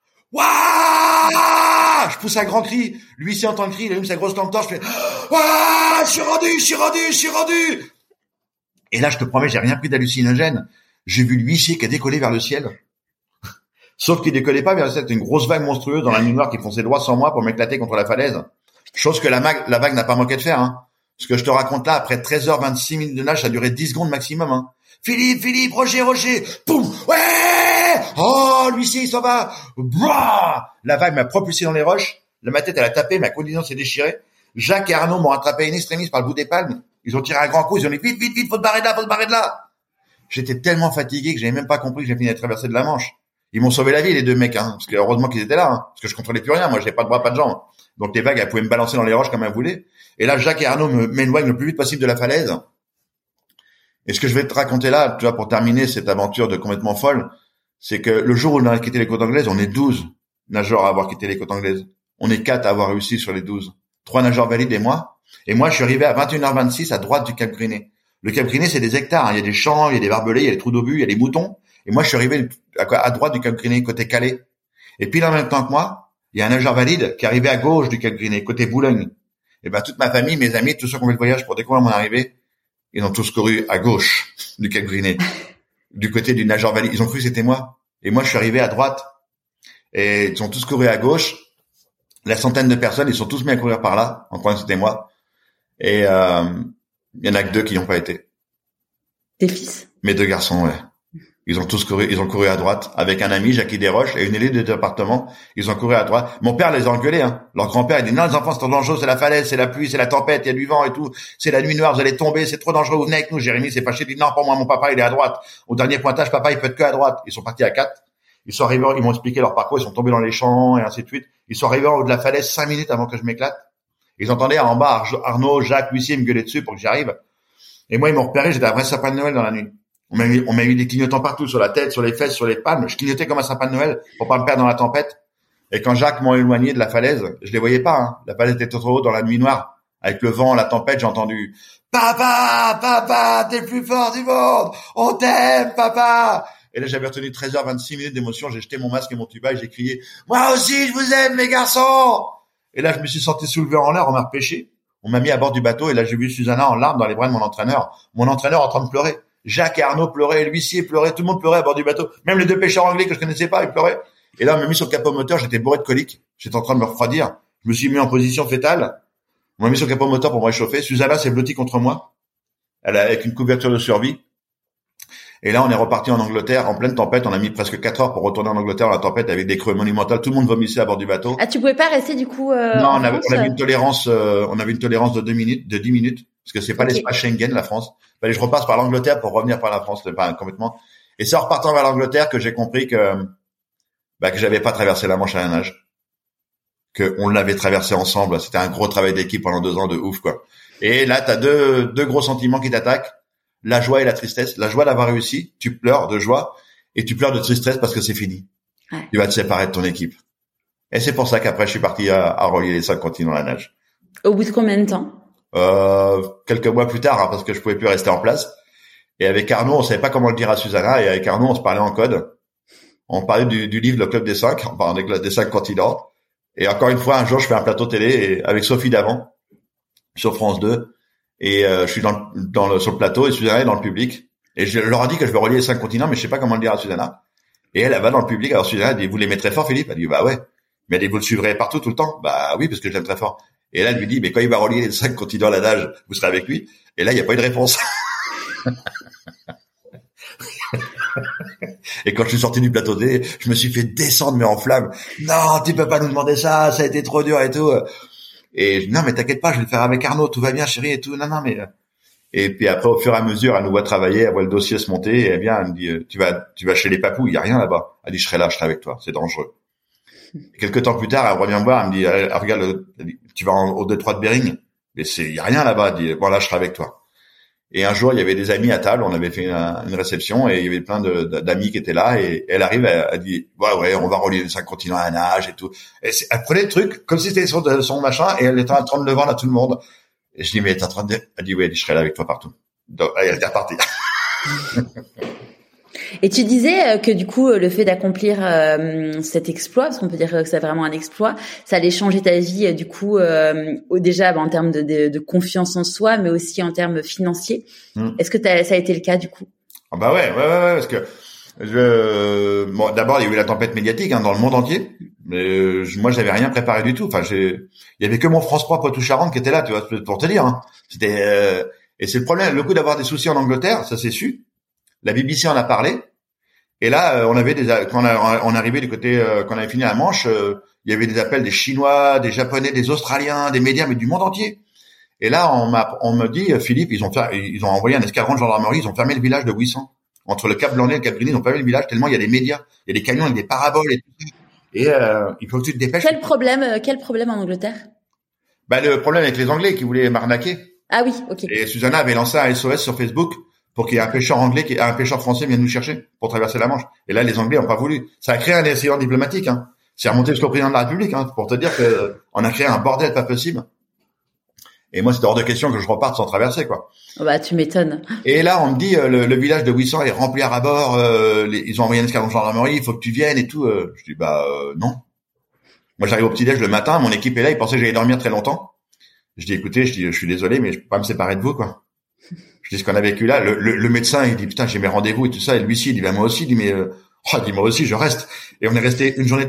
waouh! Je pousse un grand cri. Lui, s'il entend le cri, il allume sa grosse lampe torche, je fais, waouh! Je suis rendu! Et là, je te promets, j'ai rien pris d'hallucinogène. J'ai vu l'huissier qui a décollé vers le ciel. Sauf qu'il décollait pas vers le ciel. C'était une grosse vague monstrueuse dans la nuit noire qui fonçait droit sans moi pour m'éclater contre la falaise. Chose que la vague n'a pas manqué de faire, hein. Ce que je te raconte là, après 13h26 minutes de nage, ça a duré 10 secondes maximum, hein. Philippe, Roger, poum, ouais! Oh, l'huissier, il s'en va! Blah! La vague m'a propulsé dans les roches. Ma tête, elle a tapé, ma combinaison s'est déchirée. Jacques et Arnaud m'ont attrapé in extremis par le bout des palmes. Ils ont tiré un grand coup, ils ont dit, vite, faut te barrer de là. J'étais tellement fatigué que j'avais même pas compris que j'ai fini la traversée de la Manche. Ils m'ont sauvé la vie, les 2 mecs, hein. Parce que heureusement qu'ils étaient là, hein. Parce que je contrôlais plus rien. Moi, j'avais pas de bras, pas de jambes. Donc, les vagues, elles pouvaient me balancer dans les roches comme elles voulaient. Et là, Jacques et Arnaud m'éloignent le plus vite possible de la falaise. Et ce que je vais te raconter là, tu vois, pour terminer cette aventure de complètement folle, c'est que le jour où on a quitté les côtes anglaises, on est 12 nageurs à avoir quitté les côtes anglaises. On est 4 à avoir réussi sur les 12. 3 nageurs valides et moi. Et moi, je suis arrivé à 21h26 à droite du Cap Griné. Le Cap Griné, c'est des hectares, hein. Il y a des champs, il y a des barbelés, il y a des trous d'obus, il y a des moutons. Et moi, je suis arrivé à droite du Cap Griné, côté Calais. Et puis, en même temps que moi, il y a un nageur valide qui est arrivé à gauche du Cap Griné, côté Boulogne. Et toute ma famille, mes amis, tous ceux qui ont fait le voyage pour découvrir mon arrivée, ils ont tous couru à gauche du Cap Griné, du côté du nageur valide. Ils ont cru que c'était moi. Et moi, je suis arrivé à droite. Et ils ont tous couru à gauche. la centaine de personnes, ils sont tous mis à courir par là, en croyant que c'était moi. Et il y en a que 2 qui n'y ont pas été. Tes fils? Mes 2 garçons, ouais. Ils ont couru à droite avec un ami, Jackie Desroches, et une élève de département. Ils ont couru à droite. Mon père les a engueulés, hein. Leur grand-père, il dit, non, les enfants, c'est trop dangereux, c'est la falaise, c'est la pluie, c'est la tempête, il y a du vent et tout. C'est la nuit noire, vous allez tomber, c'est trop dangereux, vous venez avec nous. Jérémy s'est fâché, il dit, non, pour moi, mon papa, il est à droite. Au dernier pointage, papa, il peut être que à droite. Ils sont partis à 4. Ils sont arrivés, ils m'ont expliqué leur parcours, ils sont tombés dans les champs, et ainsi de suite. Ils sont arrivés en haut de la falaise 5 minutes avant que je m'éclate. Ils entendaient en bas Arnaud, Jacques, Lucie me gueuler dessus pour que j'y arrive. Et moi, ils m'ont repéré, j'étais un vrai sapin de Noël dans la nuit. On m'a mis des clignotants partout, sur la tête, sur les fesses, sur les palmes. Je clignotais comme un sapin de Noël pour pas me perdre dans la tempête. Et quand Jacques m'a éloigné de la falaise, je les voyais pas, hein. La falaise était trop haut dans la nuit noire. Avec le vent, la tempête, j'ai entendu « Papa, t'es le plus fort du monde! On t'aime, papa !» Et là, j'avais retenu 13h26 minutes d'émotion. J'ai jeté mon masque et mon tuba et j'ai crié « Moi aussi, je vous aime, mes garçons !» Et là, je me suis senti soulevé en l'air, on m'a repêché. On m'a mis à bord du bateau et là, j'ai vu Susanna en larmes dans les bras de mon entraîneur. Mon entraîneur en train de pleurer. Jacques et Arnaud pleuraient, l'huissier pleurait, tout le monde pleurait à bord du bateau. Même les 2 pêcheurs anglais que je connaissais pas, ils pleuraient. Et là, on m'a mis sur le capot moteur, j'étais bourré de coliques. J'étais en train de me refroidir. Je me suis mis en position fétale. On m'a mis sur le capot moteur pour me réchauffer. Susanna s'est blottie contre moi. Avec une couverture de survie. Et là, on est reparti en Angleterre en pleine tempête. On a mis presque 4 heures pour retourner en Angleterre dans la tempête avec des crues monumentales. Tout le monde vomissait à bord du bateau. Ah, tu pouvais pas rester du coup non, on avait une tolérance de 10 minutes, parce que c'est pas l'espace Schengen, la France. Fallait que je repasse par l'Angleterre pour revenir par la France, pas complètement. Et c'est en repartant vers l'Angleterre que j'ai compris que j'avais pas traversé la Manche à la nage. Que on l'avait traversé ensemble. C'était un gros travail d'équipe pendant 2 ans de ouf, quoi. Et là, t'as deux gros sentiments qui t'attaquent. La joie et la tristesse. La joie d'avoir réussi, tu pleures de joie, et tu pleures de tristesse parce que c'est fini. Ouais. Tu vas te séparer de ton équipe. Et c'est pour ça qu'après, je suis parti à relier les 5 continents à la nage. Au bout de combien de temps? Quelques mois plus tard, hein, parce que je pouvais plus rester en place. Et avec Arnaud, on savait pas comment le dire à Susanna, et avec Arnaud, on se parlait en code. On parlait du livre Le Club des 5, on parlait des 5 continents. Et encore une fois, un jour, je fais un plateau télé et avec Sophie Davant sur France 2. Et je suis sur le plateau et Susanna est dans le public. Et je leur ai dit que je vais relier les 5 continents, mais je sais pas comment le dire à Susanna. Et elle va dans le public. Alors Susanna dit, vous l'aimez très fort, Philippe? Elle dit, bah ouais. Mais elle dit, vous le suivrez partout, tout le temps? Bah oui, parce que je l'aime très fort. Et là, elle lui dit, mais quand il va relier les 5 continents à la nage, vous serez avec lui? Et là, il n'y a pas eu de réponse. Et quand je suis sorti du plateau télé, je me suis fait descendre, mais en flammes. Non, tu peux pas nous demander ça, ça a été trop dur et tout. Et non, mais t'inquiète pas, je vais le faire avec Arnaud, tout va bien, chérie, et tout. Non, mais. Et puis après, au fur et à mesure, elle nous voit travailler, elle voit le dossier se monter, et elle vient, elle me dit, tu vas chez les papous, il y a rien là-bas. Elle dit, je serai avec toi, c'est dangereux. Et quelques temps plus tard, elle revient me voir, elle me dit, regarde, tu vas au détroit de Bering, mais il y a rien là-bas. Elle dit, bon là, je serai avec toi. Et un jour, il y avait des amis à table, on avait fait une réception, et il y avait plein d'amis qui étaient là, et elle arrive, elle dit, ouais, on va relier les 5 continents à la nage et tout. Et elle prenait le truc, comme si c'était son machin, et elle était en train de le vendre à tout le monde. Et je dis, mais t'es en train de... Elle dit, oui, je serai là avec toi partout. Donc, elle était repartie. Et tu disais que du coup, le fait d'accomplir cet exploit, parce qu'on peut dire que c'est vraiment un exploit, ça allait changer ta vie du coup, déjà en termes de confiance en soi, mais aussi en termes financiers. Est-ce que ça a été le cas du coup? Ah bah ouais, parce que bon, d'abord il y a eu la tempête médiatique dans le monde entier, mais moi j'avais rien préparé du tout. Enfin, il y avait que mon France 3 Poitou-Charentes qui était là, tu vois, pour te dire. Hein. C'était et c'est le problème, le coup d'avoir des soucis en Angleterre, ça s'est su. La BBC en a parlé. Et là, quand on arrivait du côté, quand on avait fini la Manche, il y avait des appels des Chinois, des Japonais, des Australiens, des médias, mais du monde entier. Et là, on me dit, Philippe, ils ont envoyé un escadron de gendarmerie, ils ont fermé le village de Ouessant. Entre le Cap Blanc et le Cap Gris, ils ont fermé le village tellement il y a des médias, il y a des camions avec des paraboles et tout. Et il faut que tu te dépêches. Quel problème en Angleterre? Bah le problème avec les Anglais qui voulaient m'arnaquer. Ah oui, ok. Et Susanna avait lancé un SOS sur Facebook pour qu'il y ait un pêcheur français vienne nous chercher pour traverser la Manche. Et là, les Anglais n'ont pas voulu. Ça a créé un incident diplomatique. Hein. C'est remonté jusqu'au président de la République, pour te dire que on a créé un bordel pas possible. Et moi, c'était hors de question que je reparte sans traverser, quoi. Bah, tu m'étonnes. Et là, on me dit, le village de Ouessant est rempli à ras-bord. Ils ont envoyé un escadron de gendarmerie. Il faut que tu viennes et tout. Je dis, non. Moi, j'arrive au petit-déj le matin. Mon équipe est là. Ils pensaient que j'allais dormir très longtemps. Je dis, écoutez, je suis désolé, mais je peux pas me séparer de vous, quoi. Je dis ce qu'on a vécu là. Le médecin, il dit, putain, j'ai mes rendez-vous et tout ça. Et lui-ci, il dit, moi aussi. Il dit, moi aussi, je reste. Et on est resté une journée de plus.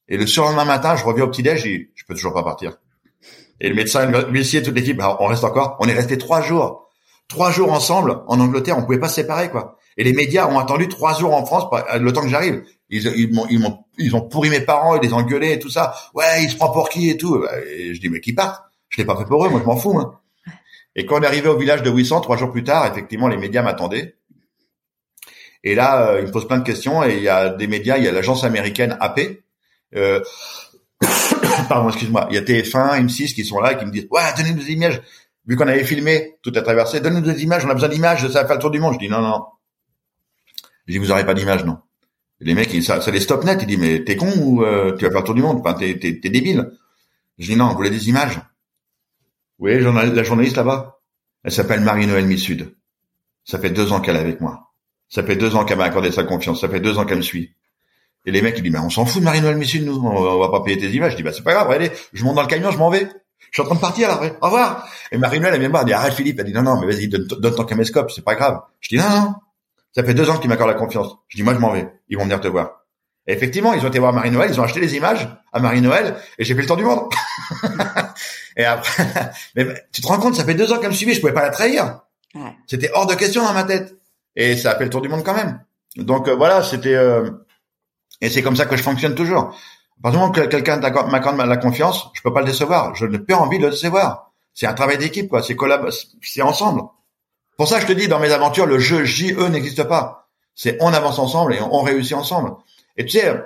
Et le surlendemain matin, je reviens au petit-déj, je dis, je peux toujours pas partir. Et le médecin, l'huissier, toute l'équipe, alors, on reste encore. On est resté 3 jours. 3 jours ensemble en Angleterre, on pouvait pas se séparer, quoi. Et les médias ont attendu 3 jours en France, le temps que j'arrive. Ils ont pourri mes parents, ils les ont engueulés et tout ça. Ouais, il se prend pour qui et tout. Et je dis, mais qu'ils partent. Je l'ai pas fait pour eux, moi je m'en fous, hein. Et quand on est arrivé au village de Ouessant, 3 jours plus tard, effectivement, les médias m'attendaient. Et là, ils me posent plein de questions et il y a des médias, il y a l'agence américaine AP, pardon, excuse-moi, il y a TF1, M6 qui sont là et qui me disent, ouais, donnez-nous des images. Vu qu'on avait filmé toute la traversée, donne-nous des images, on a besoin d'images, ça va faire le tour du monde. Je dis, non. Je dis, vous aurez pas d'images, non. Et les mecs, ça les stoppe net. Ils disent, mais t'es con ou tu vas faire le tour du monde? Enfin, t'es débile. Je dis, non, vous voulez des images? Oui, la journaliste là-bas. Elle s'appelle Marie-Noëlle Missud. Ça fait 2 ans qu'elle est avec moi. Ça fait 2 ans qu'elle m'a accordé sa confiance. Ça fait 2 ans qu'elle me suit. Et les mecs, ils disent, mais on s'en fout de Marie-Noëlle Missud, nous. On va pas payer tes images. Je dis, bah, c'est pas grave, allez, je monte dans le camion, je m'en vais. Je suis en train de partir, là, après. Au revoir. Et Marie-Noëlle, elle vient me voir, elle dit, arrête, Philippe. Elle dit, non, mais vas-y, donne ton caméscope, c'est pas grave. Je dis, non. Ça fait 2 ans qu'ils m'accordent la confiance. Je dis, moi, je m'en vais. Ils vont venir te voir. Et effectivement, ils ont été voir Marie-Noëlle, ils ont acheté les images à Marie-Noëlle, et j'ai fait le tour du monde. Et après, mais tu te rends compte, ça fait 2 ans qu'elle me suivait, je pouvais pas la trahir. Ouais. C'était hors de question dans ma tête. Et ça a fait le tour du monde quand même. Donc, voilà, c'était, et c'est comme ça que je fonctionne toujours. À partir du moment que quelqu'un m'accorde la confiance, je peux pas le décevoir. Je n'ai pas envie de le décevoir. C'est un travail d'équipe, quoi. C'est ensemble. Pour ça, je te dis, dans mes aventures, le jeu JE n'existe pas. C'est on avance ensemble et on réussit ensemble. Et tu sais,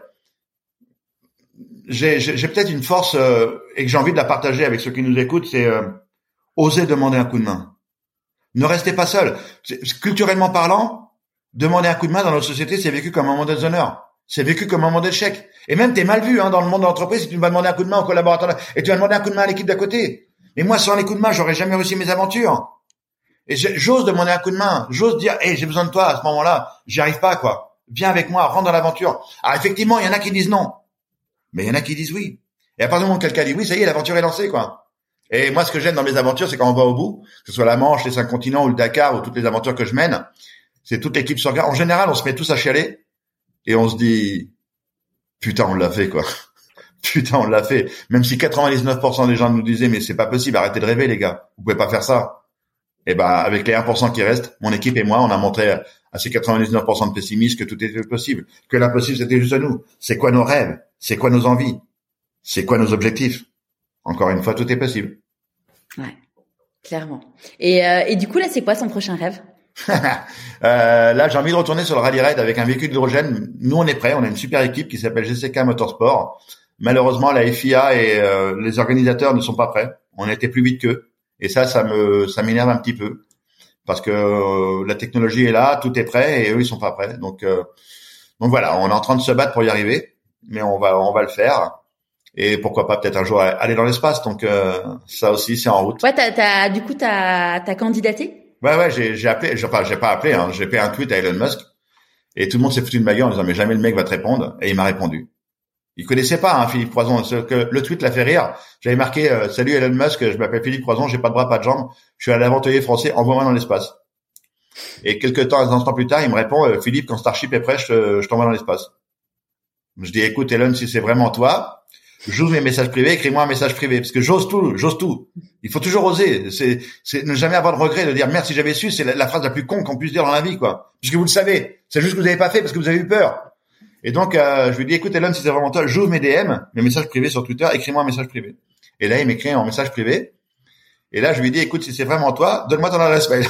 j'ai peut-être une force et que j'ai envie de la partager avec ceux qui nous écoutent, c'est oser demander un coup de main. Ne restez pas seul. Culturellement parlant, demander un coup de main dans notre société, c'est vécu comme un moment de déshonneur. C'est vécu comme un moment d'échec. Et même t'es mal vu dans le monde de l'entreprise si tu vas demander un coup de main au collaborateur et tu vas demander un coup de main à l'équipe d'à côté. Mais moi, sans les coups de main, j'aurais jamais réussi mes aventures. Et j'ose demander un coup de main, j'ose dire, hey, j'ai besoin de toi à ce moment-là, j'y arrive pas, quoi. Viens avec moi, rentre dans l'aventure. Alors effectivement, il y en a qui disent non, mais il y en a qui disent oui. Et à partir du moment où quelqu'un dit oui, ça y est, l'aventure est lancée, quoi. Et moi, ce que j'aime dans mes aventures, c'est quand on va au bout, que ce soit la Manche, les 5 continents ou le Dakar ou toutes les aventures que je mène, c'est toute l'équipe se regarde. En général, on se met tous à chialer et on se dit, putain, on l'a fait, quoi. Putain, on l'a fait. Même si 99% des gens nous disaient, mais c'est pas possible, arrêtez de rêver, les gars. Vous pouvez pas faire ça. Et ben, avec les 1% qui restent, mon équipe et moi, on a montré à ces 99% de pessimistes que tout était possible. Que l'impossible, c'était juste nous. C'est quoi nos rêves? C'est quoi nos envies? C'est quoi nos objectifs? Encore une fois, tout est possible. Ouais, clairement. Et du coup, là, c'est quoi son prochain rêve? Là, j'ai envie de retourner sur le rallye raid avec un véhicule d'hydrogène. Nous, on est prêts. On a une super équipe qui s'appelle GCK Motorsport. Malheureusement, la FIA et les organisateurs ne sont pas prêts. On a été plus vite qu'eux. Et ça m'énerve un petit peu. Parce que la technologie est là, tout est prêt et eux, ils sont pas prêts. Donc voilà, on est en train de se battre pour y arriver. Mais on va le faire. Et pourquoi pas peut-être un jour aller dans l'espace. Donc ça aussi, c'est en route. Ouais, t'as candidaté? Ouais, j'ai appelé, enfin, j'ai pas appelé, hein, j'ai fait un tweet à Elon Musk et tout le monde s'est foutu de ma gueule en disant mais jamais le mec va te répondre et il m'a répondu. Il connaissait pas Philippe Croison, que le tweet l'a fait rire. J'avais marqué salut Elon Musk, je m'appelle Philippe Croison, j'ai pas de bras, pas de jambes, je suis un aventurier français, envoie-moi dans l'espace. Et quelques temps, un instant plus tard, il me répond Philippe, quand Starship est prêt, je t'envoie dans l'espace. Je dis écoute Elon, si c'est vraiment toi, j'ouvre mes messages privés, écris-moi un message privé, parce que j'ose tout. Il faut toujours oser. C'est ne jamais avoir de regret de dire merde si j'avais su, c'est la phrase la plus con qu'on puisse dire dans la vie, quoi. Puisque vous le savez. C'est juste que vous n'avez pas fait parce que vous avez eu peur. Et donc, je lui dis écoute Elon, si c'est vraiment toi, j'ouvre mes DM, mes messages privés sur Twitter, écris-moi un message privé. Et là, il m'écrit en message privé. Et là, je lui dis écoute, si c'est vraiment toi, donne-moi ton adresse mail.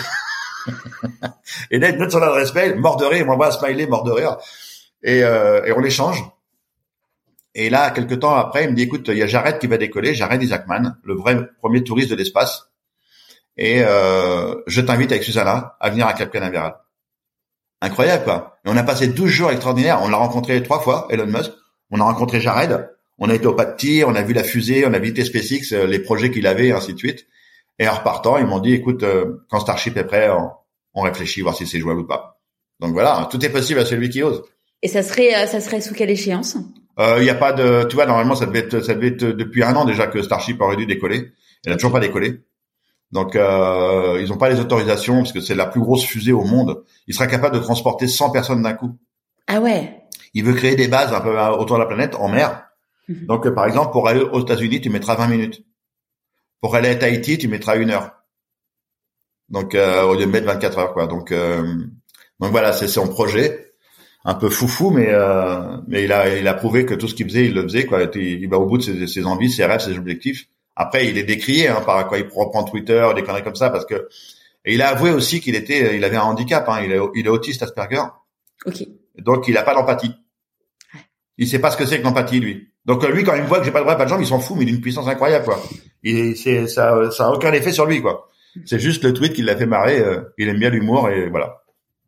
Et là, il me donne son adresse mail, mort de rire, il m'envoie un smiley, mort de rire. Et on échange. Et là, quelques temps après, il me dit, écoute, il y a Jared qui va décoller, Jared Isaacman, le vrai premier touriste de l'espace. Et je t'invite avec Susanna à venir à Cap Canaveral. Incroyable, quoi. Et on a passé 12 jours extraordinaires. On l'a rencontré 3 fois, Elon Musk. On a rencontré Jared. On a été au pas de tir, on a vu la fusée, on a visité SpaceX, les projets qu'il avait, et ainsi de suite. Et en repartant, ils m'ont dit, écoute, quand Starship est prêt, on réfléchit, voir si c'est jouable ou pas. Donc voilà, tout est possible à celui qui ose. Et ça serait sous quelle échéance? Il y a pas de, tu vois, normalement, ça devait être depuis 1 an déjà que Starship aurait dû décoller. Elle n'a toujours pas décollé. Donc, ils ont pas les autorisations parce que c'est la plus grosse fusée au monde. Il sera capable de transporter 100 personnes d'un coup. Ah ouais. Il veut créer des bases un peu autour de la planète, en mer. Donc, par exemple, pour aller aux États-Unis, tu mettras 20 minutes. Pour aller à Tahiti, tu mettras 1 heure. Donc, au lieu de mettre 24 heures, quoi. Donc voilà, c'est son projet. Un peu foufou, mais il a prouvé que tout ce qu'il faisait, il le faisait, quoi. Il va au bout de ses envies, ses rêves, ses objectifs. Après, il est décrié, par quoi il reprend Twitter, des conneries comme ça, parce que, et il a avoué aussi qu'il avait un handicap, il est autiste Asperger. Ok. Donc, il a pas d'empathie. Ouais. Il sait pas ce que c'est que l'empathie, lui. Donc, lui, quand il me voit que j'ai pas de bras, pas de jambes, il s'en fout, mais d'une puissance incroyable, quoi. Ça a aucun effet sur lui, quoi. C'est juste le tweet qui l'a fait marrer, il aime bien l'humour, et voilà.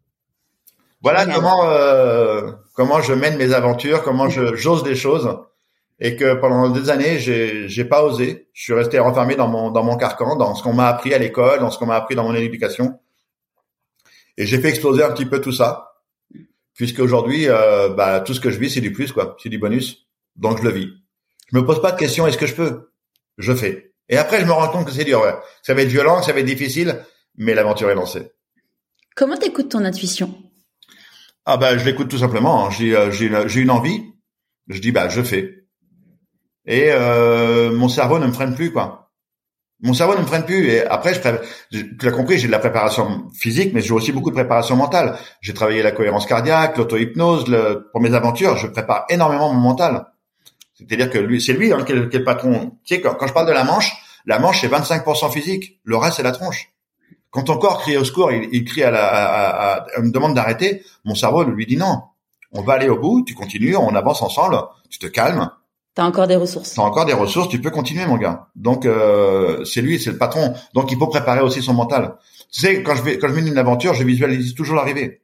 Voilà comment je mène mes aventures, comment j'ose des choses, et que pendant des années, j'ai pas osé. Je suis resté renfermé dans mon carcan, dans ce qu'on m'a appris à l'école, dans ce qu'on m'a appris dans mon éducation. Et j'ai fait exploser un petit peu tout ça, puisque aujourd'hui, tout ce que je vis, c'est du plus, quoi. C'est du bonus. Donc, je le vis. Je me pose pas de questions, est-ce que je peux? Je fais. Et après, je me rends compte que c'est dur, ouais. Ça va être violent, que ça va être difficile, mais l'aventure est lancée. Comment t'écoutes ton intuition? Je l'écoute tout simplement. Hein. J'ai une envie. Je dis, je fais. Et mon cerveau ne me freine plus, quoi. Mon cerveau ne me freine plus. Et après, tu l'as compris, j'ai de la préparation physique, mais j'ai aussi beaucoup de préparation mentale. J'ai travaillé la cohérence cardiaque, l'auto-hypnose. Pour mes aventures, je prépare énormément mon mental. C'est-à-dire que c'est lui qui est le patron. Tu sais, quand je parle de la manche c'est 25% physique. Le reste, c'est la tronche. Quand ton corps crie au secours, il crie me demande d'arrêter. Mon cerveau lui dit non. On va aller au bout. Tu continues, on avance ensemble. Tu te calmes. T'as encore des ressources. Tu peux continuer, mon gars. Donc c'est le patron. Donc il faut préparer aussi son mental. Tu sais, quand je mène une aventure, je visualise toujours l'arrivée.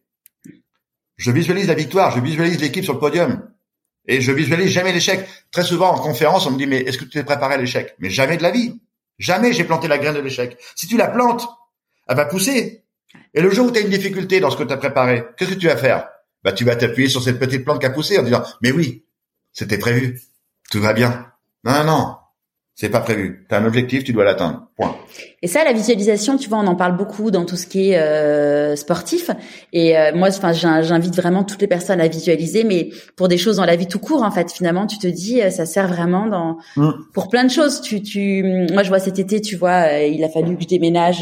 Je visualise la victoire, je visualise l'équipe sur le podium. Et je visualise jamais l'échec. Très souvent en conférence, on me dit mais est-ce que tu t'es préparé à l'échec? Mais jamais de la vie. Jamais j'ai planté la graine de l'échec. Si tu la plantes, elle va pousser. Et le jour où tu as une difficulté dans ce que tu as préparé, qu'est-ce que tu vas faire? Tu vas t'appuyer sur cette petite plante qui a poussé en disant mais oui, c'était prévu. Tout va bien. Non, c'est pas prévu. Tu as un objectif, tu dois l'atteindre. Point. Et ça, la visualisation, tu vois, on en parle beaucoup dans tout ce qui est sportif. Et moi, j'invite vraiment toutes les personnes à visualiser, mais pour des choses dans la vie tout court, en fait. Finalement, tu te dis, ça sert vraiment pour plein de choses. Moi, je vois cet été, tu vois, il a fallu que je déménage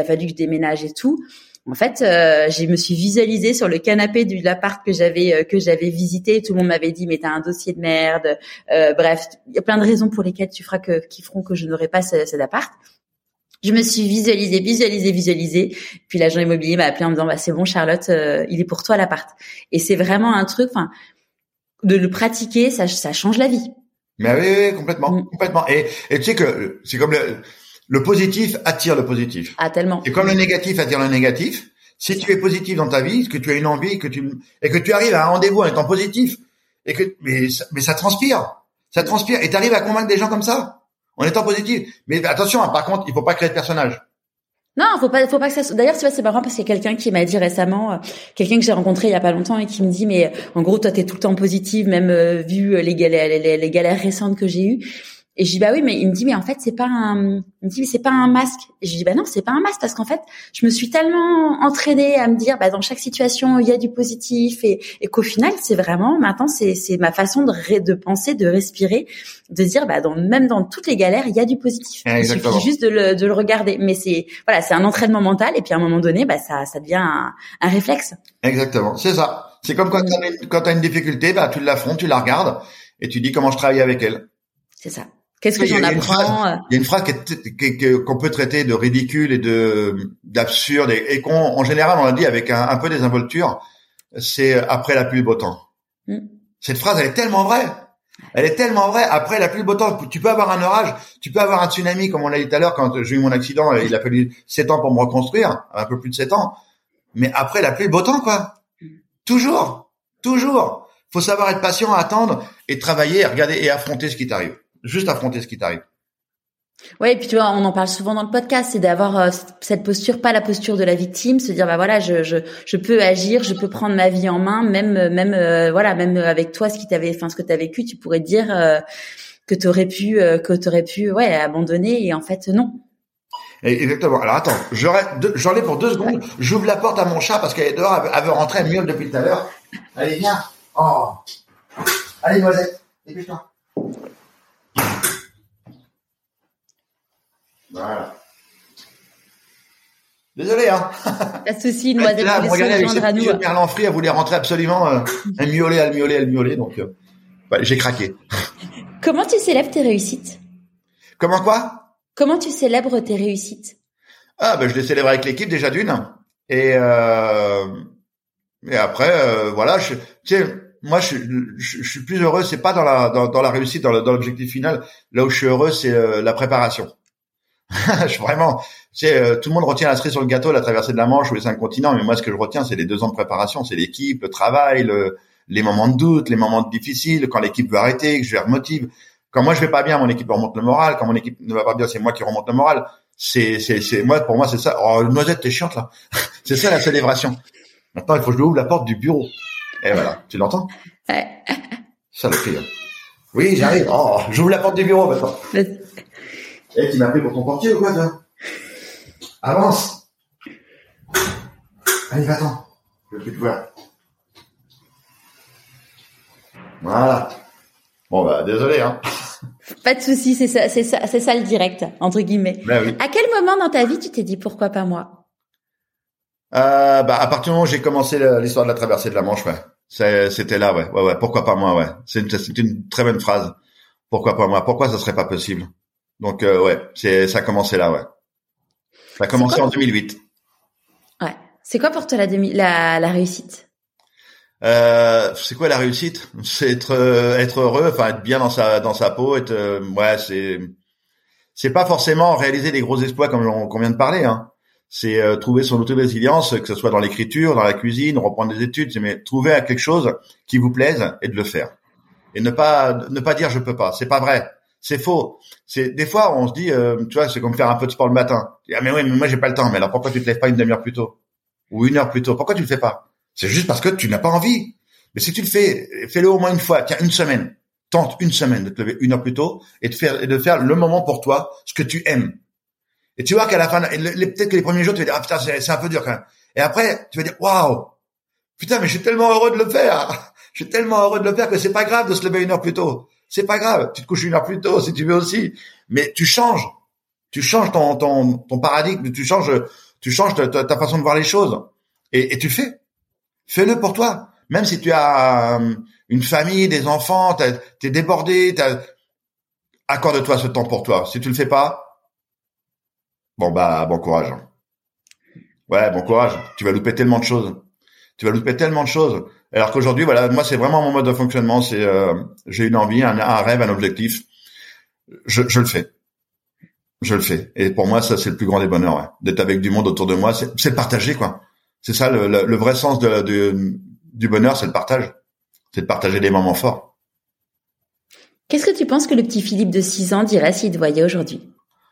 et tout. En fait, je me suis visualisée sur le canapé de l'appart que j'avais visité. Tout le monde m'avait dit mais t'as un dossier de merde. Bref, il y a plein de raisons pour lesquelles qui feront que je n'aurai pas cet appart. Je me suis visualisée. Puis l'agent immobilier m'a appelé en me disant c'est bon Charlotte, il est pour toi l'appart. Et c'est vraiment un truc, de le pratiquer, ça change la vie. Mais oui, complètement. Et tu sais que c'est comme le positif attire le positif. Ah, tellement. Et comme le négatif attire le négatif, si tu es positif dans ta vie, que tu as une envie, et que tu arrives à un rendez-vous en étant positif, mais ça transpire, et tu arrives à convaincre des gens comme ça, en étant positif. Mais attention, par contre, il faut pas créer de personnage. Non, faut pas que ça. D'ailleurs, tu vois, c'est marrant parce qu'il y a quelqu'un qui m'a dit récemment, quelqu'un que j'ai rencontré il y a pas longtemps et qui me dit, mais en gros, toi, t'es tout le temps positive, même vu les galères récentes que j'ai eues. Et je dis oui, mais il me dit mais en fait c'est pas un masque. Et je dis non, c'est pas un masque parce qu'en fait je me suis tellement entraînée à me dire dans chaque situation il y a du positif et qu'au final c'est vraiment maintenant c'est ma façon de penser, de respirer, de dire même dans toutes les galères il y a du positif. Il suffit juste de le regarder. Mais c'est un entraînement mental et puis à un moment donné ça devient un réflexe. Exactement, c'est ça. C'est comme quand t'as une difficulté, tu l'affrontes, tu la regardes et tu dis comment je travaille avec elle. C'est ça. Qu'est-ce que j'en apprends? Il y a une phrase qu'on peut traiter de ridicule et d'absurde et en général on l'a dit avec un peu désinvolture, c'est après la pluie le beau temps. Cette phrase elle est tellement vraie. Après la pluie le beau temps, tu peux avoir un orage, tu peux avoir un tsunami comme on l'a dit tout à l'heure quand j'ai eu mon accident, il a fallu 7 ans pour me reconstruire, un peu plus de 7 ans. Mais après la pluie le beau temps quoi. Toujours. Faut savoir être patient, attendre et travailler, regarder et affronter ce qui t'arrive. Juste affronter ce qui t'arrive. Ouais, et puis tu vois, on en parle souvent dans le podcast, c'est d'avoir cette posture, pas la posture de la victime, se dire je peux agir, je peux prendre ma vie en main, même avec toi ce que t'as vécu, tu pourrais te dire que t'aurais pu abandonner et en fait non. Exactement. Alors attends, j'en ai pour 2 secondes. Ouais. J'ouvre la porte à mon chat parce qu'elle est dehors, elle veut rentrer, elle miaule depuis tout à l'heure. Allez, viens. Oh. Allez, Noisette, dépêche-toi. Voilà. Désolé, hein. Pas de souci, Noisette là, voulait se rejoindre à nous. Monsieur Merlan Free, elle voulait rentrer absolument, elle miaulait, donc j'ai craqué. Comment tu célèbres tes réussites? Comment quoi? Comment tu célèbres tes réussites? Ah je les célèbre avec l'équipe déjà d'une, et après voilà, tu sais, moi je suis plus heureux, c'est pas dans la réussite, dans l'objectif final. Là où je suis heureux, c'est la préparation. Vraiment, tu sais, tout le monde retient la cerise sur le gâteau, la traversée de la Manche ou les 5 continents, mais moi ce que je retiens, c'est les 2 ans de préparation, c'est l'équipe, le travail, les moments de doute, les moments difficiles, quand l'équipe veut arrêter, que je les remotive. Quand moi je vais pas bien, mon équipe remonte le moral. Quand mon équipe ne va pas bien, c'est moi qui remonte le moral. C'est moi, pour moi, c'est ça. Oh, Noisette, t'es chiante là. C'est ça la célébration. Maintenant, il faut que je lui ouvre la porte du bureau. Et voilà, tu l'entends? Ça le fait. Oui, j'arrive. Oh, j'ouvre la porte du bureau maintenant. Eh, tu m'as pris pour ton portier ou quoi, toi? Avance. Allez, va-t'en. Je vais plus te voir. Voilà. Bon, désolé, hein. Pas de souci, c'est ça le direct, entre guillemets. Ben oui. À quel moment dans ta vie tu t'es dit pourquoi pas moi? À partir du moment où j'ai commencé l'histoire de la traversée de la Manche, ouais. C'était là, ouais. Pourquoi pas moi, ouais. C'est une très bonne phrase. Pourquoi pas moi? Pourquoi ça serait pas possible? Donc, ça a commencé là, ouais. Ça a commencé en 2008. Ouais. C'est quoi pour toi la réussite? C'est quoi la réussite? C'est être heureux, enfin être bien dans sa peau, c'est pas forcément réaliser des gros exploits comme qu'on vient de parler, hein. C'est trouver son auto-résilience, que ce soit dans l'écriture, dans la cuisine, reprendre des études, mais trouver quelque chose qui vous plaise et de le faire. Et ne pas dire je peux pas, c'est pas vrai. C'est faux. C'est des fois on se dit tu vois, c'est comme faire un peu de sport le matin. Ah mais oui, mais moi j'ai pas le temps. Mais alors pourquoi tu te lèves pas une demi-heure plus tôt ou 1 heure plus tôt? Pourquoi tu le fais pas? C'est juste parce que tu n'as pas envie. Mais si tu le fais, fais-le au moins une fois. Tiens, une semaine. Tente une semaine de te lever 1 heure plus tôt et de faire le moment pour toi, ce que tu aimes. Et tu vois qu'à la fin, peut-être que les premiers jours, tu vas dire, ah putain, c'est un peu dur quand même. Et après, tu vas dire, waouh, putain, mais je suis tellement heureux de le faire. Je suis tellement heureux de le faire que c'est pas grave de se lever 1 heure plus tôt. C'est pas grave. Tu te couches 1 heure plus tôt si tu veux aussi. Mais tu changes. Tu changes ton paradigme. Tu changes ta façon de voir les choses. Et tu le fais. Fais-le pour toi. Même si tu as une famille, des enfants, t'es débordé, accorde-toi ce temps pour toi. Si tu le fais pas, bon courage. Ouais, bon courage. Tu vas louper tellement de choses. Alors qu'aujourd'hui, voilà, moi c'est vraiment mon mode de fonctionnement. C'est j'ai une envie, un rêve, un objectif. Je le fais. Et pour moi, ça c'est le plus grand des bonheurs, ouais. D'être avec du monde autour de moi, c'est le partager, quoi. C'est ça le vrai sens du bonheur, c'est le partage. C'est de partager des moments forts. Qu'est-ce que tu penses que le petit Philippe de 6 ans dirait s'il te voyait aujourd'hui?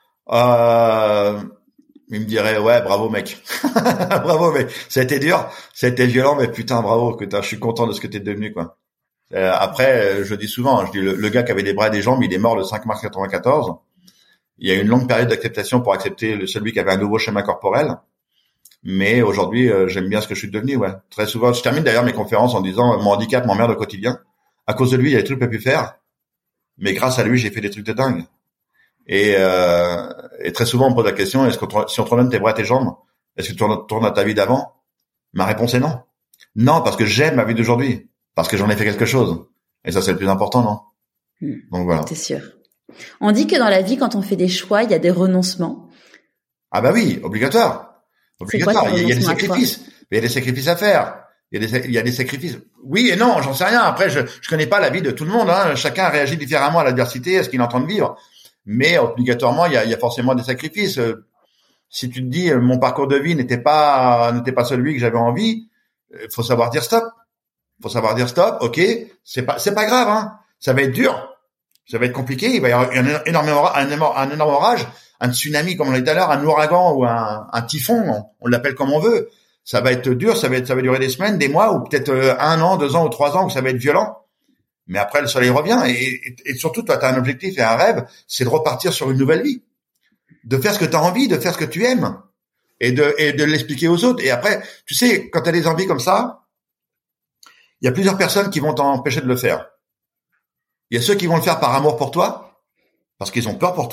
Il me dirait, ouais, bravo mec. Bravo mec. Ça a été dur, ça a été violent, mais putain, bravo, je suis content de ce que t'es devenu, quoi. Après, je dis souvent, je dis le gars qui avait des bras et des jambes, il est mort le 5 mars 94. Il y a eu une longue période d'acceptation pour accepter celui qui avait un nouveau schéma corporel. Mais aujourd'hui, j'aime bien ce que je suis devenu, ouais. Très souvent, je termine d'ailleurs mes conférences en disant mon handicap m'emmerde au quotidien. À cause de lui, il y a des trucs que j'ai pu faire. Mais grâce à lui, j'ai fait des trucs de dingue. Et très souvent, on me pose la question, si on te redonne tes bras et tes jambes, est-ce que tu retournes à ta vie d'avant? Ma réponse est non. Non, parce que j'aime ma vie d'aujourd'hui. Parce que j'en ai fait quelque chose. Et ça, c'est le plus important, non? Donc voilà. C'est sûr. On dit que dans la vie, quand on fait des choix, il y a des renoncements. Ah bah oui, obligatoire. Obligatoire. Il y a des sacrifices. Mais il y a des sacrifices à faire. Il y a des sacrifices. Oui et non, j'en sais rien. Après, je connais pas la vie de tout le monde, hein. Chacun réagit différemment à l'adversité, à ce qu'il est en train de vivre. Mais obligatoirement, il y a forcément des sacrifices. Si tu te dis mon parcours de vie n'était pas celui que j'avais envie, faut savoir dire stop. OK, c'est pas grave, hein. Ça va être dur. Ça va être compliqué, il va y avoir un énorme orage, un tsunami comme on l'a dit tout à l'heure, un ouragan ou un typhon, on l'appelle comme on veut. Ça va être dur, ça va durer des semaines, des mois, ou peut-être 1 an, 2 ans ou 3 ans où ça va être violent. Mais après, le soleil revient et surtout, toi, tu as un objectif et un rêve, c'est de repartir sur une nouvelle vie. De faire ce que tu as envie, de faire ce que tu aimes et de l'expliquer aux autres. Et après, tu sais, quand tu as des envies comme ça, il y a plusieurs personnes qui vont t'empêcher de le faire. Il y a ceux qui vont le faire par amour pour toi, parce qu'ils ont peur pour toi.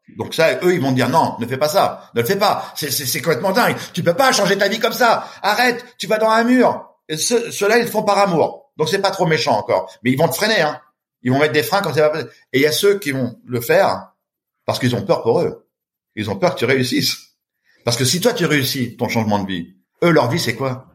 Donc ça, eux, ils vont te dire non, ne fais pas ça, ne le fais pas. C'est complètement dingue. Tu peux pas changer ta vie comme ça. Arrête, tu vas dans un mur. Et ceux-là, ils le font par amour. Donc c'est pas trop méchant encore. Mais ils vont te freiner, hein. Ils vont mettre des freins quand ça va. Et il y a ceux qui vont le faire parce qu'ils ont peur pour eux. Ils ont peur que tu réussisses. Parce que si toi tu réussis ton changement de vie, eux, leur vie, c'est quoi?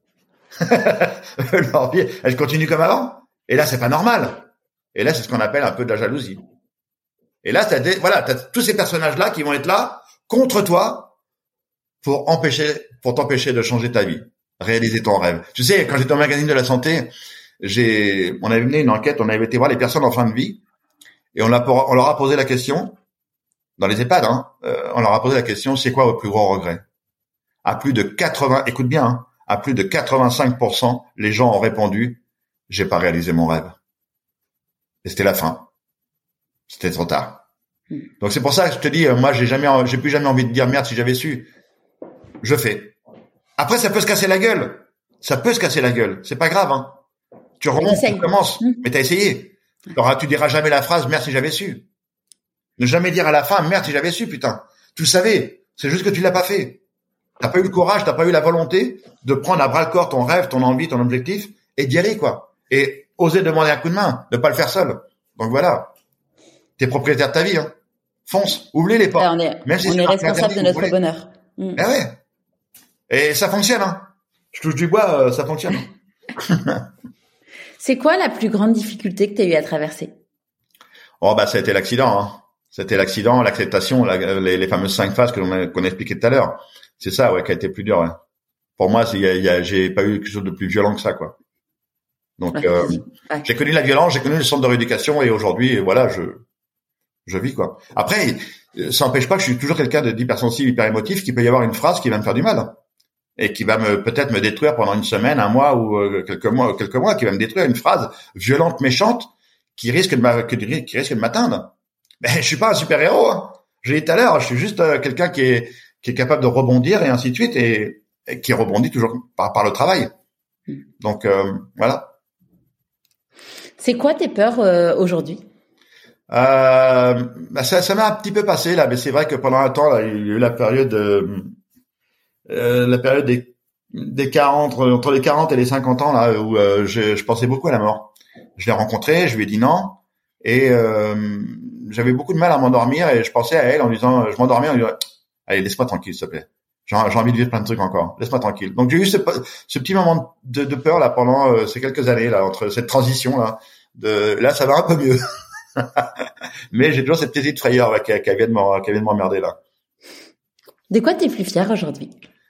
Leur vie, elle continue comme avant. Et là, c'est pas normal. Et là, c'est ce qu'on appelle un peu de la jalousie. Et là, t'as tous ces personnages-là qui vont être là contre toi pour t'empêcher de changer ta vie, réaliser ton rêve. Tu sais, quand j'étais au magazine de la santé, on avait mené une enquête, on avait été voir les personnes en fin de vie et on leur a posé la question dans les EHPAD, hein, on leur a posé la question, c'est quoi votre plus gros regret? À plus de 85%, les gens ont répondu, j'ai pas réalisé mon rêve. Et c'était la fin. C'était trop tard. Donc c'est pour ça que je te dis, moi j'ai plus jamais envie de dire merde si j'avais su. Je fais. Après ça peut se casser la gueule. C'est pas grave, hein. Tu remontes, tu commences. Mais t'as essayé. Tu diras jamais la phrase merde si j'avais su. Ne jamais dire à la fin merde si j'avais su, putain. Tu le savais. C'est juste que tu l'as pas fait. T'as pas eu le courage, t'as pas eu la volonté de prendre à bras le corps ton rêve, ton envie, ton objectif et d'y aller, quoi. Et oser demander un coup de main, ne pas le faire seul. Donc voilà. T'es propriétaire de ta vie, hein. Fonce, ouvre les portes. On est responsable de notre bonheur. Eh ouais. Et ça fonctionne, hein. Je touche du bois, ça fonctionne. C'est quoi la plus grande difficulté que tu as eu à traverser? Oh, ça a été l'accident, hein. C'était l'accident, l'acceptation, les fameuses 5 phases qu'on a expliquées tout à l'heure. C'est ça, ouais, qui a été plus dur, ouais. Pour moi, j'ai pas eu quelque chose de plus violent que ça, quoi. Donc, j'ai connu la violence, j'ai connu le centre de rééducation et aujourd'hui, voilà, je vis, quoi. Après, ça n'empêche pas que je suis toujours quelqu'un d'hypersensible, hyper émotif, qu'il peut y avoir une phrase qui va me faire du mal. Et qui va peut-être me détruire pendant une semaine, un mois ou quelques mois, qui va me détruire, une phrase violente, méchante, qui risque de m'atteindre. Mais je suis pas un super-héros, hein. Je l'ai dit tout à l'heure, je suis juste quelqu'un qui est capable de rebondir et ainsi de suite et qui rebondit toujours par le travail. Donc, voilà. C'est quoi tes peurs aujourd'hui? Ça m'a un petit peu passé là, mais c'est vrai que pendant un temps là, il y a eu la période des 40, entre les 40 et les 50 ans là où je pensais beaucoup à la mort. Je l'ai rencontrée, je lui ai dit non et j'avais beaucoup de mal à m'endormir et je pensais à elle en disant, je m'endormais en disant allez, laisse-moi tranquille s'il te plaît. J'ai envie de vivre plein de trucs encore. Laisse-moi tranquille. Donc j'ai eu ce petit moment de peur là pendant ces quelques années là entre cette transition là là ça va un peu mieux. Mais j'ai toujours cette petite frayeur qui vient de m'emmerder là. De quoi t'es plus fier aujourd'hui?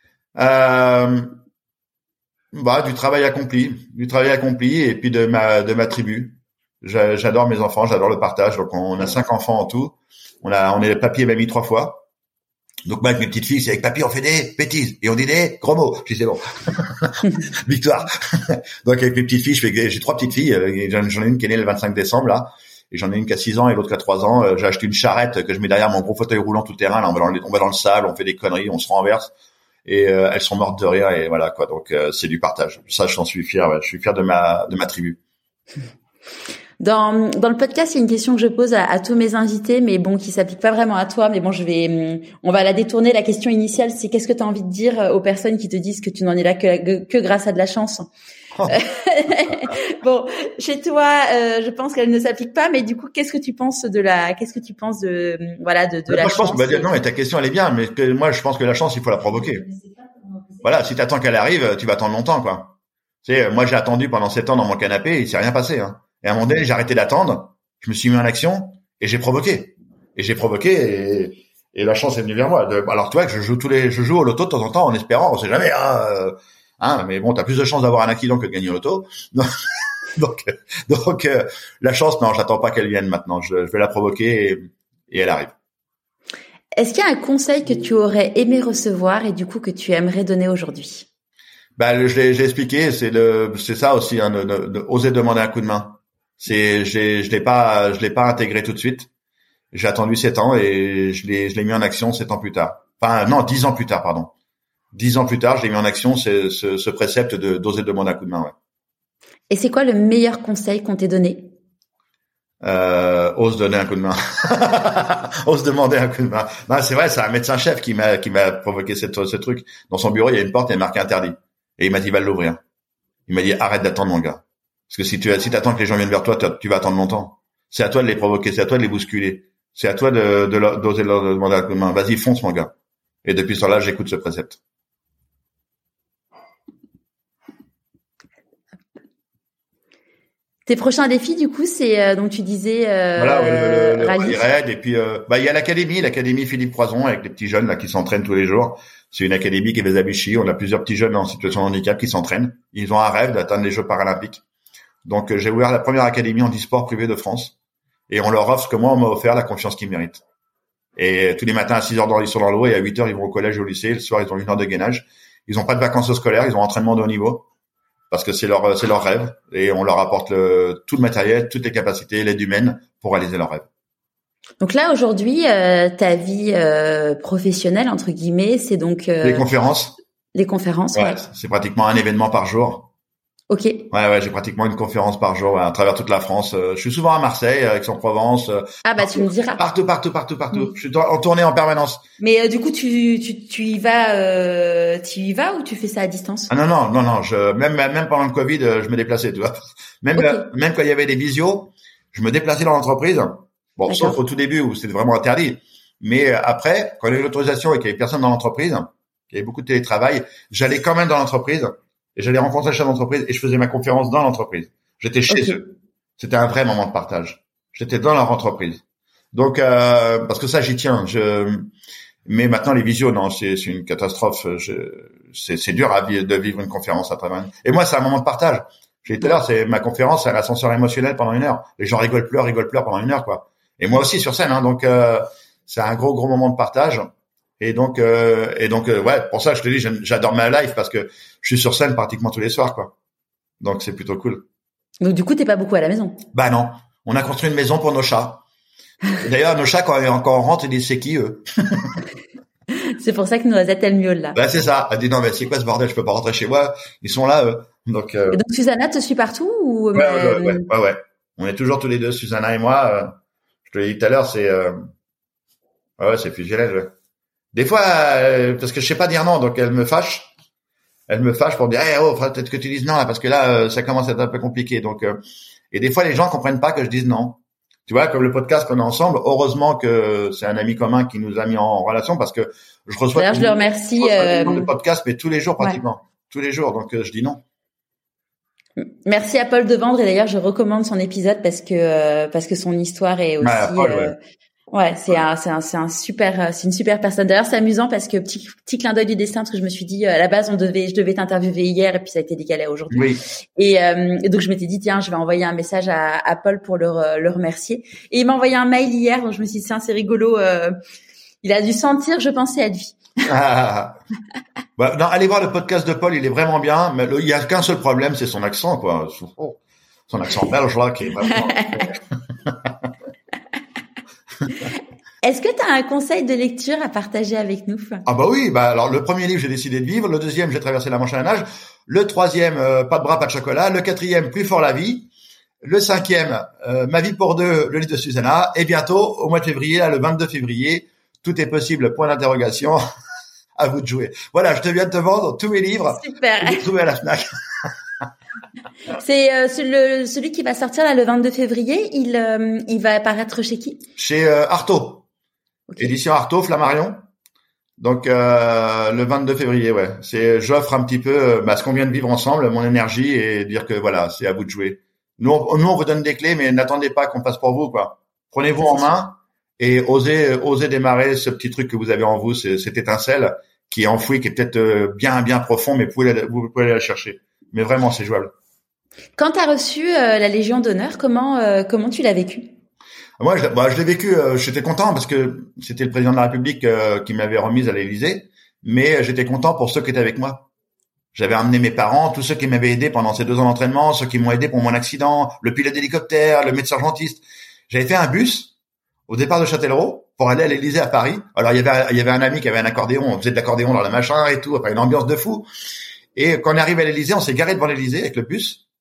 Du travail accompli et puis de ma tribu. J'adore mes enfants, j'adore le partage. Donc on a 5 enfants en tout. On est papy et mamie 3 fois. Donc moi avec mes petites filles, c'est avec papy on fait des bêtises et on dit des gros mots. Je dis c'est bon. Victoire. Donc avec mes petites filles, j'ai 3 petites filles, j'en ai une qui est née le 25 décembre là. Et j'en ai une qui a 6 ans et l'autre qui a 3 ans. J'ai acheté une charrette que je mets derrière mon gros fauteuil roulant tout terrain. Là, on va dans le sable, on fait des conneries, on se renverse. Et elles sont mortes de rire et voilà quoi. Donc c'est du partage. Ça, j'en suis fier. Ouais. Je suis fier de ma tribu. Dans le podcast, il y a une question que je pose à tous mes invités, mais bon, qui s'applique pas vraiment à toi. Mais bon, on va la détourner. La question initiale, c'est qu'est-ce que tu as envie de dire aux personnes qui te disent que tu n'en es là que grâce à de la chance? Oh. Bon, chez toi, je pense qu'elle ne s'applique pas, mais du coup, qu'est-ce que tu penses de la chance? Je pense que non, mais ta question elle est bien, mais moi je pense que la chance il faut la provoquer. Voilà, si t'attends qu'elle arrive, tu vas attendre longtemps, quoi. Tu sais, moi j'ai attendu pendant 7 ans dans mon canapé, il s'est rien passé, hein. Et à un moment donné, j'ai arrêté d'attendre, je me suis mis en action et j'ai provoqué. Et la chance est venue vers moi. Alors tu vois que je joue au loto de temps en temps en espérant, on sait jamais, mais bon, t'as plus de chances d'avoir un accident que de gagner au loto. Donc, la chance, non, j'attends pas qu'elle vienne maintenant. Je vais la provoquer et elle arrive. Est-ce qu'il y a un conseil que tu aurais aimé recevoir et du coup que tu aimerais donner aujourd'hui? Je l'ai expliqué, c'est ça aussi, hein, de oser demander un coup de main. Je l'ai pas intégré tout de suite. J'ai attendu 7 ans et je l'ai mis en action 7 ans plus tard. Enfin, non, 10 ans plus tard, pardon. 10 ans plus tard, je l'ai mis en action, ce précepte d'oser demander un coup de main, ouais. Et c'est quoi le meilleur conseil qu'on t'ait donné? ose donner un coup de main, ose demander un coup de main. Non, c'est vrai, c'est un médecin-chef qui m'a provoqué ce truc. Dans son bureau, il y a une porte, il y a marqué interdit. Et il m'a dit, va l'ouvrir. Il m'a dit, arrête d'attendre, mon gars. Parce que si t'attends que les gens viennent vers toi, tu vas attendre longtemps. C'est à toi de les provoquer, c'est à toi de les bousculer. C'est à toi d'oser leur demander un coup de main. Vas-y, fonce, mon gars. Et depuis ce temps-là, j'écoute ce précepte. Tes prochains défis, du coup, c'est donc tu disais voilà, le rallye raid, et puis il y a l'académie Philippe Croison avec les petits jeunes là qui s'entraînent tous les jours. C'est une académie qui est des Abichi. On a plusieurs petits jeunes en situation de handicap qui s'entraînent. Ils ont un rêve d'atteindre les Jeux paralympiques. Donc j'ai ouvert la première académie en e-sport privé de France, et on leur offre ce que moi on m'a offert, la confiance qu'ils méritent. Et tous les matins à 6h ils sont dans l'eau, et à 8h ils vont au collège et au lycée. Le soir ils ont 1 heure de gainage. Ils ont pas de vacances scolaires, ils ont entraînement de haut niveau. Parce que c'est leur rêve, et on leur apporte tout le matériel, toutes les capacités, l'aide humaine pour réaliser leur rêve. Donc là, aujourd'hui, ta vie professionnelle, entre guillemets, c'est donc... Les conférences. Les conférences, ouais. C'est pratiquement un événement par jour. Ok. Ouais, j'ai pratiquement une conférence par jour à travers toute la France. Je suis souvent à Marseille, Aix-en-Provence. Ah bah tu me diras. Partout. Je suis en tournée en permanence. Mais du coup, tu y vas ou tu fais ça à distance? Ah non. Même pendant le Covid, je me déplaçais, tu vois. Même quand il y avait des visios, je me déplaçais dans l'entreprise. Bon, d'accord. Sauf au tout début où c'était vraiment interdit. Mais après, quand il y a eu l'autorisation et qu'il y avait personne dans l'entreprise, qu'il y avait beaucoup de télétravail, j'allais quand même dans l'entreprise. Et j'allais rencontrer le chef d'entreprise et je faisais ma conférence dans l'entreprise. J'étais chez eux. C'était un vrai moment de partage. J'étais dans leur entreprise. Donc, parce que ça, j'y tiens. Mais maintenant, les visios, non, c'est une catastrophe. C'est dur de vivre une conférence à travers. Et moi, c'est un moment de partage. J'ai dit tout à l'heure, c'est ma conférence, c'est un ascenseur émotionnel pendant 1 heure. Les gens rigolent, pleurent pendant 1 heure, quoi. Et moi aussi sur scène, hein. Donc, c'est un gros moment de partage. Et donc, ouais, pour ça, je te dis, j'adore ma life parce que je suis sur scène pratiquement tous les soirs, quoi. Donc, c'est plutôt cool. Donc, du coup, t'es pas beaucoup à la maison? Bah non. On a construit une maison pour nos chats. D'ailleurs, nos chats, quand on rentre, ils disent, c'est qui, eux? C'est pour ça que Noisette, elle miaule, là. Bah, c'est ça. Elle dit, non, mais c'est quoi ce bordel? Je peux pas rentrer chez moi. Ils sont là, eux. Donc, Et donc, Susanna te suit partout ou? Ouais. On est toujours tous les deux, Susanna et moi. Je te l'ai dit tout à l'heure, c'est fusionnel, ouais. Des fois, parce que je sais pas dire non, donc elle me fâche pour me dire, peut-être que tu dises non, là, parce que là, ça commence à être un peu compliqué. Donc, et des fois, les gens comprennent pas que je dise non. Tu vois, comme le podcast qu'on a ensemble, heureusement que c'est un ami commun qui nous a mis en relation, parce que je reçois. D'ailleurs, je le remercie. De podcast, mais tous les jours pratiquement, tous les jours. Donc, je dis non. Merci à Paul Devendre, et d'ailleurs, je recommande son épisode parce que son histoire est aussi. Paul, ouais, c'est une super personne. D'ailleurs, c'est amusant parce que petit clin d'œil du destin, parce que je me suis dit, à la base, je devais t'interviewer hier et puis ça a été décalé à aujourd'hui. Oui. Et donc, je m'étais dit, tiens, je vais envoyer un message à Paul pour le remercier. Et il m'a envoyé un mail hier, donc je me suis dit, tiens, c'est rigolo. Il a dû sentir, je pensais, à lui. Bah, non, allez voir le podcast de Paul, il est vraiment bien, mais il y a qu'un seul problème, c'est son accent, quoi. Son accent belge, là, qui est vraiment... Est-ce que tu as un conseil de lecture à partager avec nous? Ah bah oui, alors le premier livre, j'ai décidé de vivre, le deuxième, j'ai traversé la Manche à la nage, le troisième, pas de bras, pas de chocolat, le quatrième, plus fort la vie, le cinquième, ma vie pour deux, le livre de Susanna, et bientôt, au mois de février, là, le 22 février, tout est possible, point d'interrogation, à vous de jouer. Voilà, je te viens de te vendre tous mes livres. Super. Que vous trouvez à la Fnac. C'est celui qui va sortir là le 22 février. Il va apparaître chez qui? Chez Artaud. Okay. Édition Artaud, Flammarion. Donc le 22 février, ouais. J'offre un petit peu ce qu'on vient de vivre ensemble, mon énergie, et dire que voilà, c'est à vous de jouer. Nous on vous donne des clés, mais n'attendez pas qu'on passe pour vous, quoi. Prenez-vous en main et osez démarrer ce petit truc que vous avez en vous, cette étincelle qui est enfouie, qui est peut-être bien profond, mais vous pouvez aller la chercher. Mais vraiment, c'est jouable. Quand tu as reçu la Légion d'honneur, comment tu l'as vécu? Moi, je l'ai vécu. J'étais content parce que c'était le président de la République qui m'avait remise à l'Élysée, mais j'étais content pour ceux qui étaient avec moi. J'avais amené mes parents, tous ceux qui m'avaient aidé pendant ces 2 ans d'entraînement, ceux qui m'ont aidé pour mon accident, le pilote d'hélicoptère, le médecin urgentiste. J'avais fait un bus au départ de Châtellerault pour aller à l'Élysée à Paris. Alors il y avait un ami qui avait un accordéon, on faisait de l'accordéon dans la machin et tout, après une ambiance de fou. Et quand on est arrivé à l'Élysée, on s'est garé devant l'Élysée avec le bus.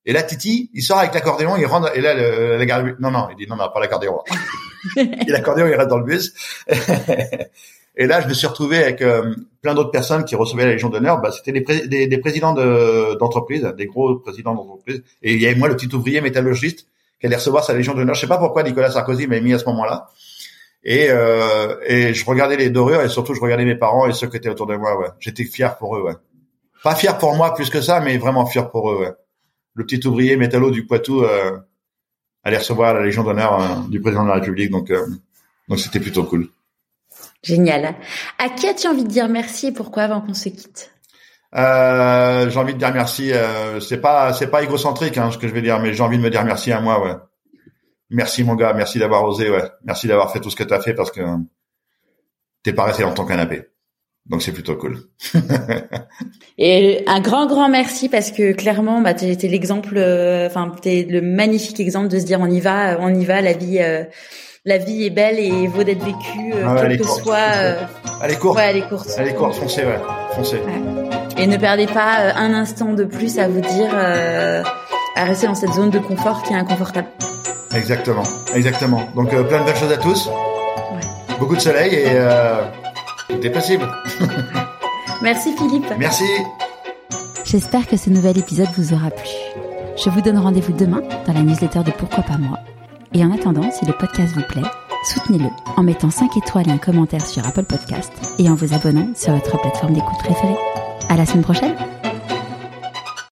Et là, Titi, il sort avec l'accordéon, il rentre, et là, la gare, non, il dit non, pas l'accordéon. Et l'accordéon, il reste dans le bus. Et là, je me suis retrouvé avec plein d'autres personnes qui recevaient la Légion d'honneur. Bah, c'était des présidents d'entreprises, des gros présidents d'entreprises. Et il y avait moi, le petit ouvrier métallurgiste, qui allait recevoir sa Légion d'honneur. Je sais pas pourquoi Nicolas Sarkozy m'avait mis à ce moment-là. Et je regardais les dorures et surtout je regardais mes parents et ceux qui étaient autour de moi. Ouais, j'étais fier pour eux. Ouais, pas fier pour moi plus que ça, mais vraiment fier pour eux. Ouais. Le petit ouvrier métallo du Poitou allait recevoir la Légion d'honneur du président de la République. Donc c'était plutôt cool. Génial. À qui as-tu envie de dire merci et pourquoi avant qu'on se quitte? J'ai envie de dire merci. C'est pas égocentrique ce que je vais dire, mais j'ai envie de me dire merci à moi. Ouais. Merci mon gars, merci d'avoir osé. Ouais. Merci d'avoir fait tout ce que t'as fait parce que t'es pas resté dans ton canapé. Donc c'est plutôt cool. Et un grand merci parce que clairement t'es l'exemple, t'es le magnifique exemple de se dire on y va, la vie est belle et vaut d'être vécue, quel que soit. Elle est courte. Ouais, elle est courte. Elle est courte, foncez. Ouais. Et ne perdez pas un instant de plus à vous dire à rester dans cette zone de confort qui est inconfortable. Exactement. Donc plein de belles choses à tous. Ouais. Beaucoup de soleil et tout est possible. Merci Philippe. Merci. J'espère que ce nouvel épisode vous aura plu. Je vous donne rendez-vous demain dans la newsletter de Pourquoi pas moi. Et en attendant, si le podcast vous plaît, soutenez-le en mettant 5 étoiles et un commentaire sur Apple Podcast et en vous abonnant sur votre plateforme d'écoute préférée. À la semaine prochaine.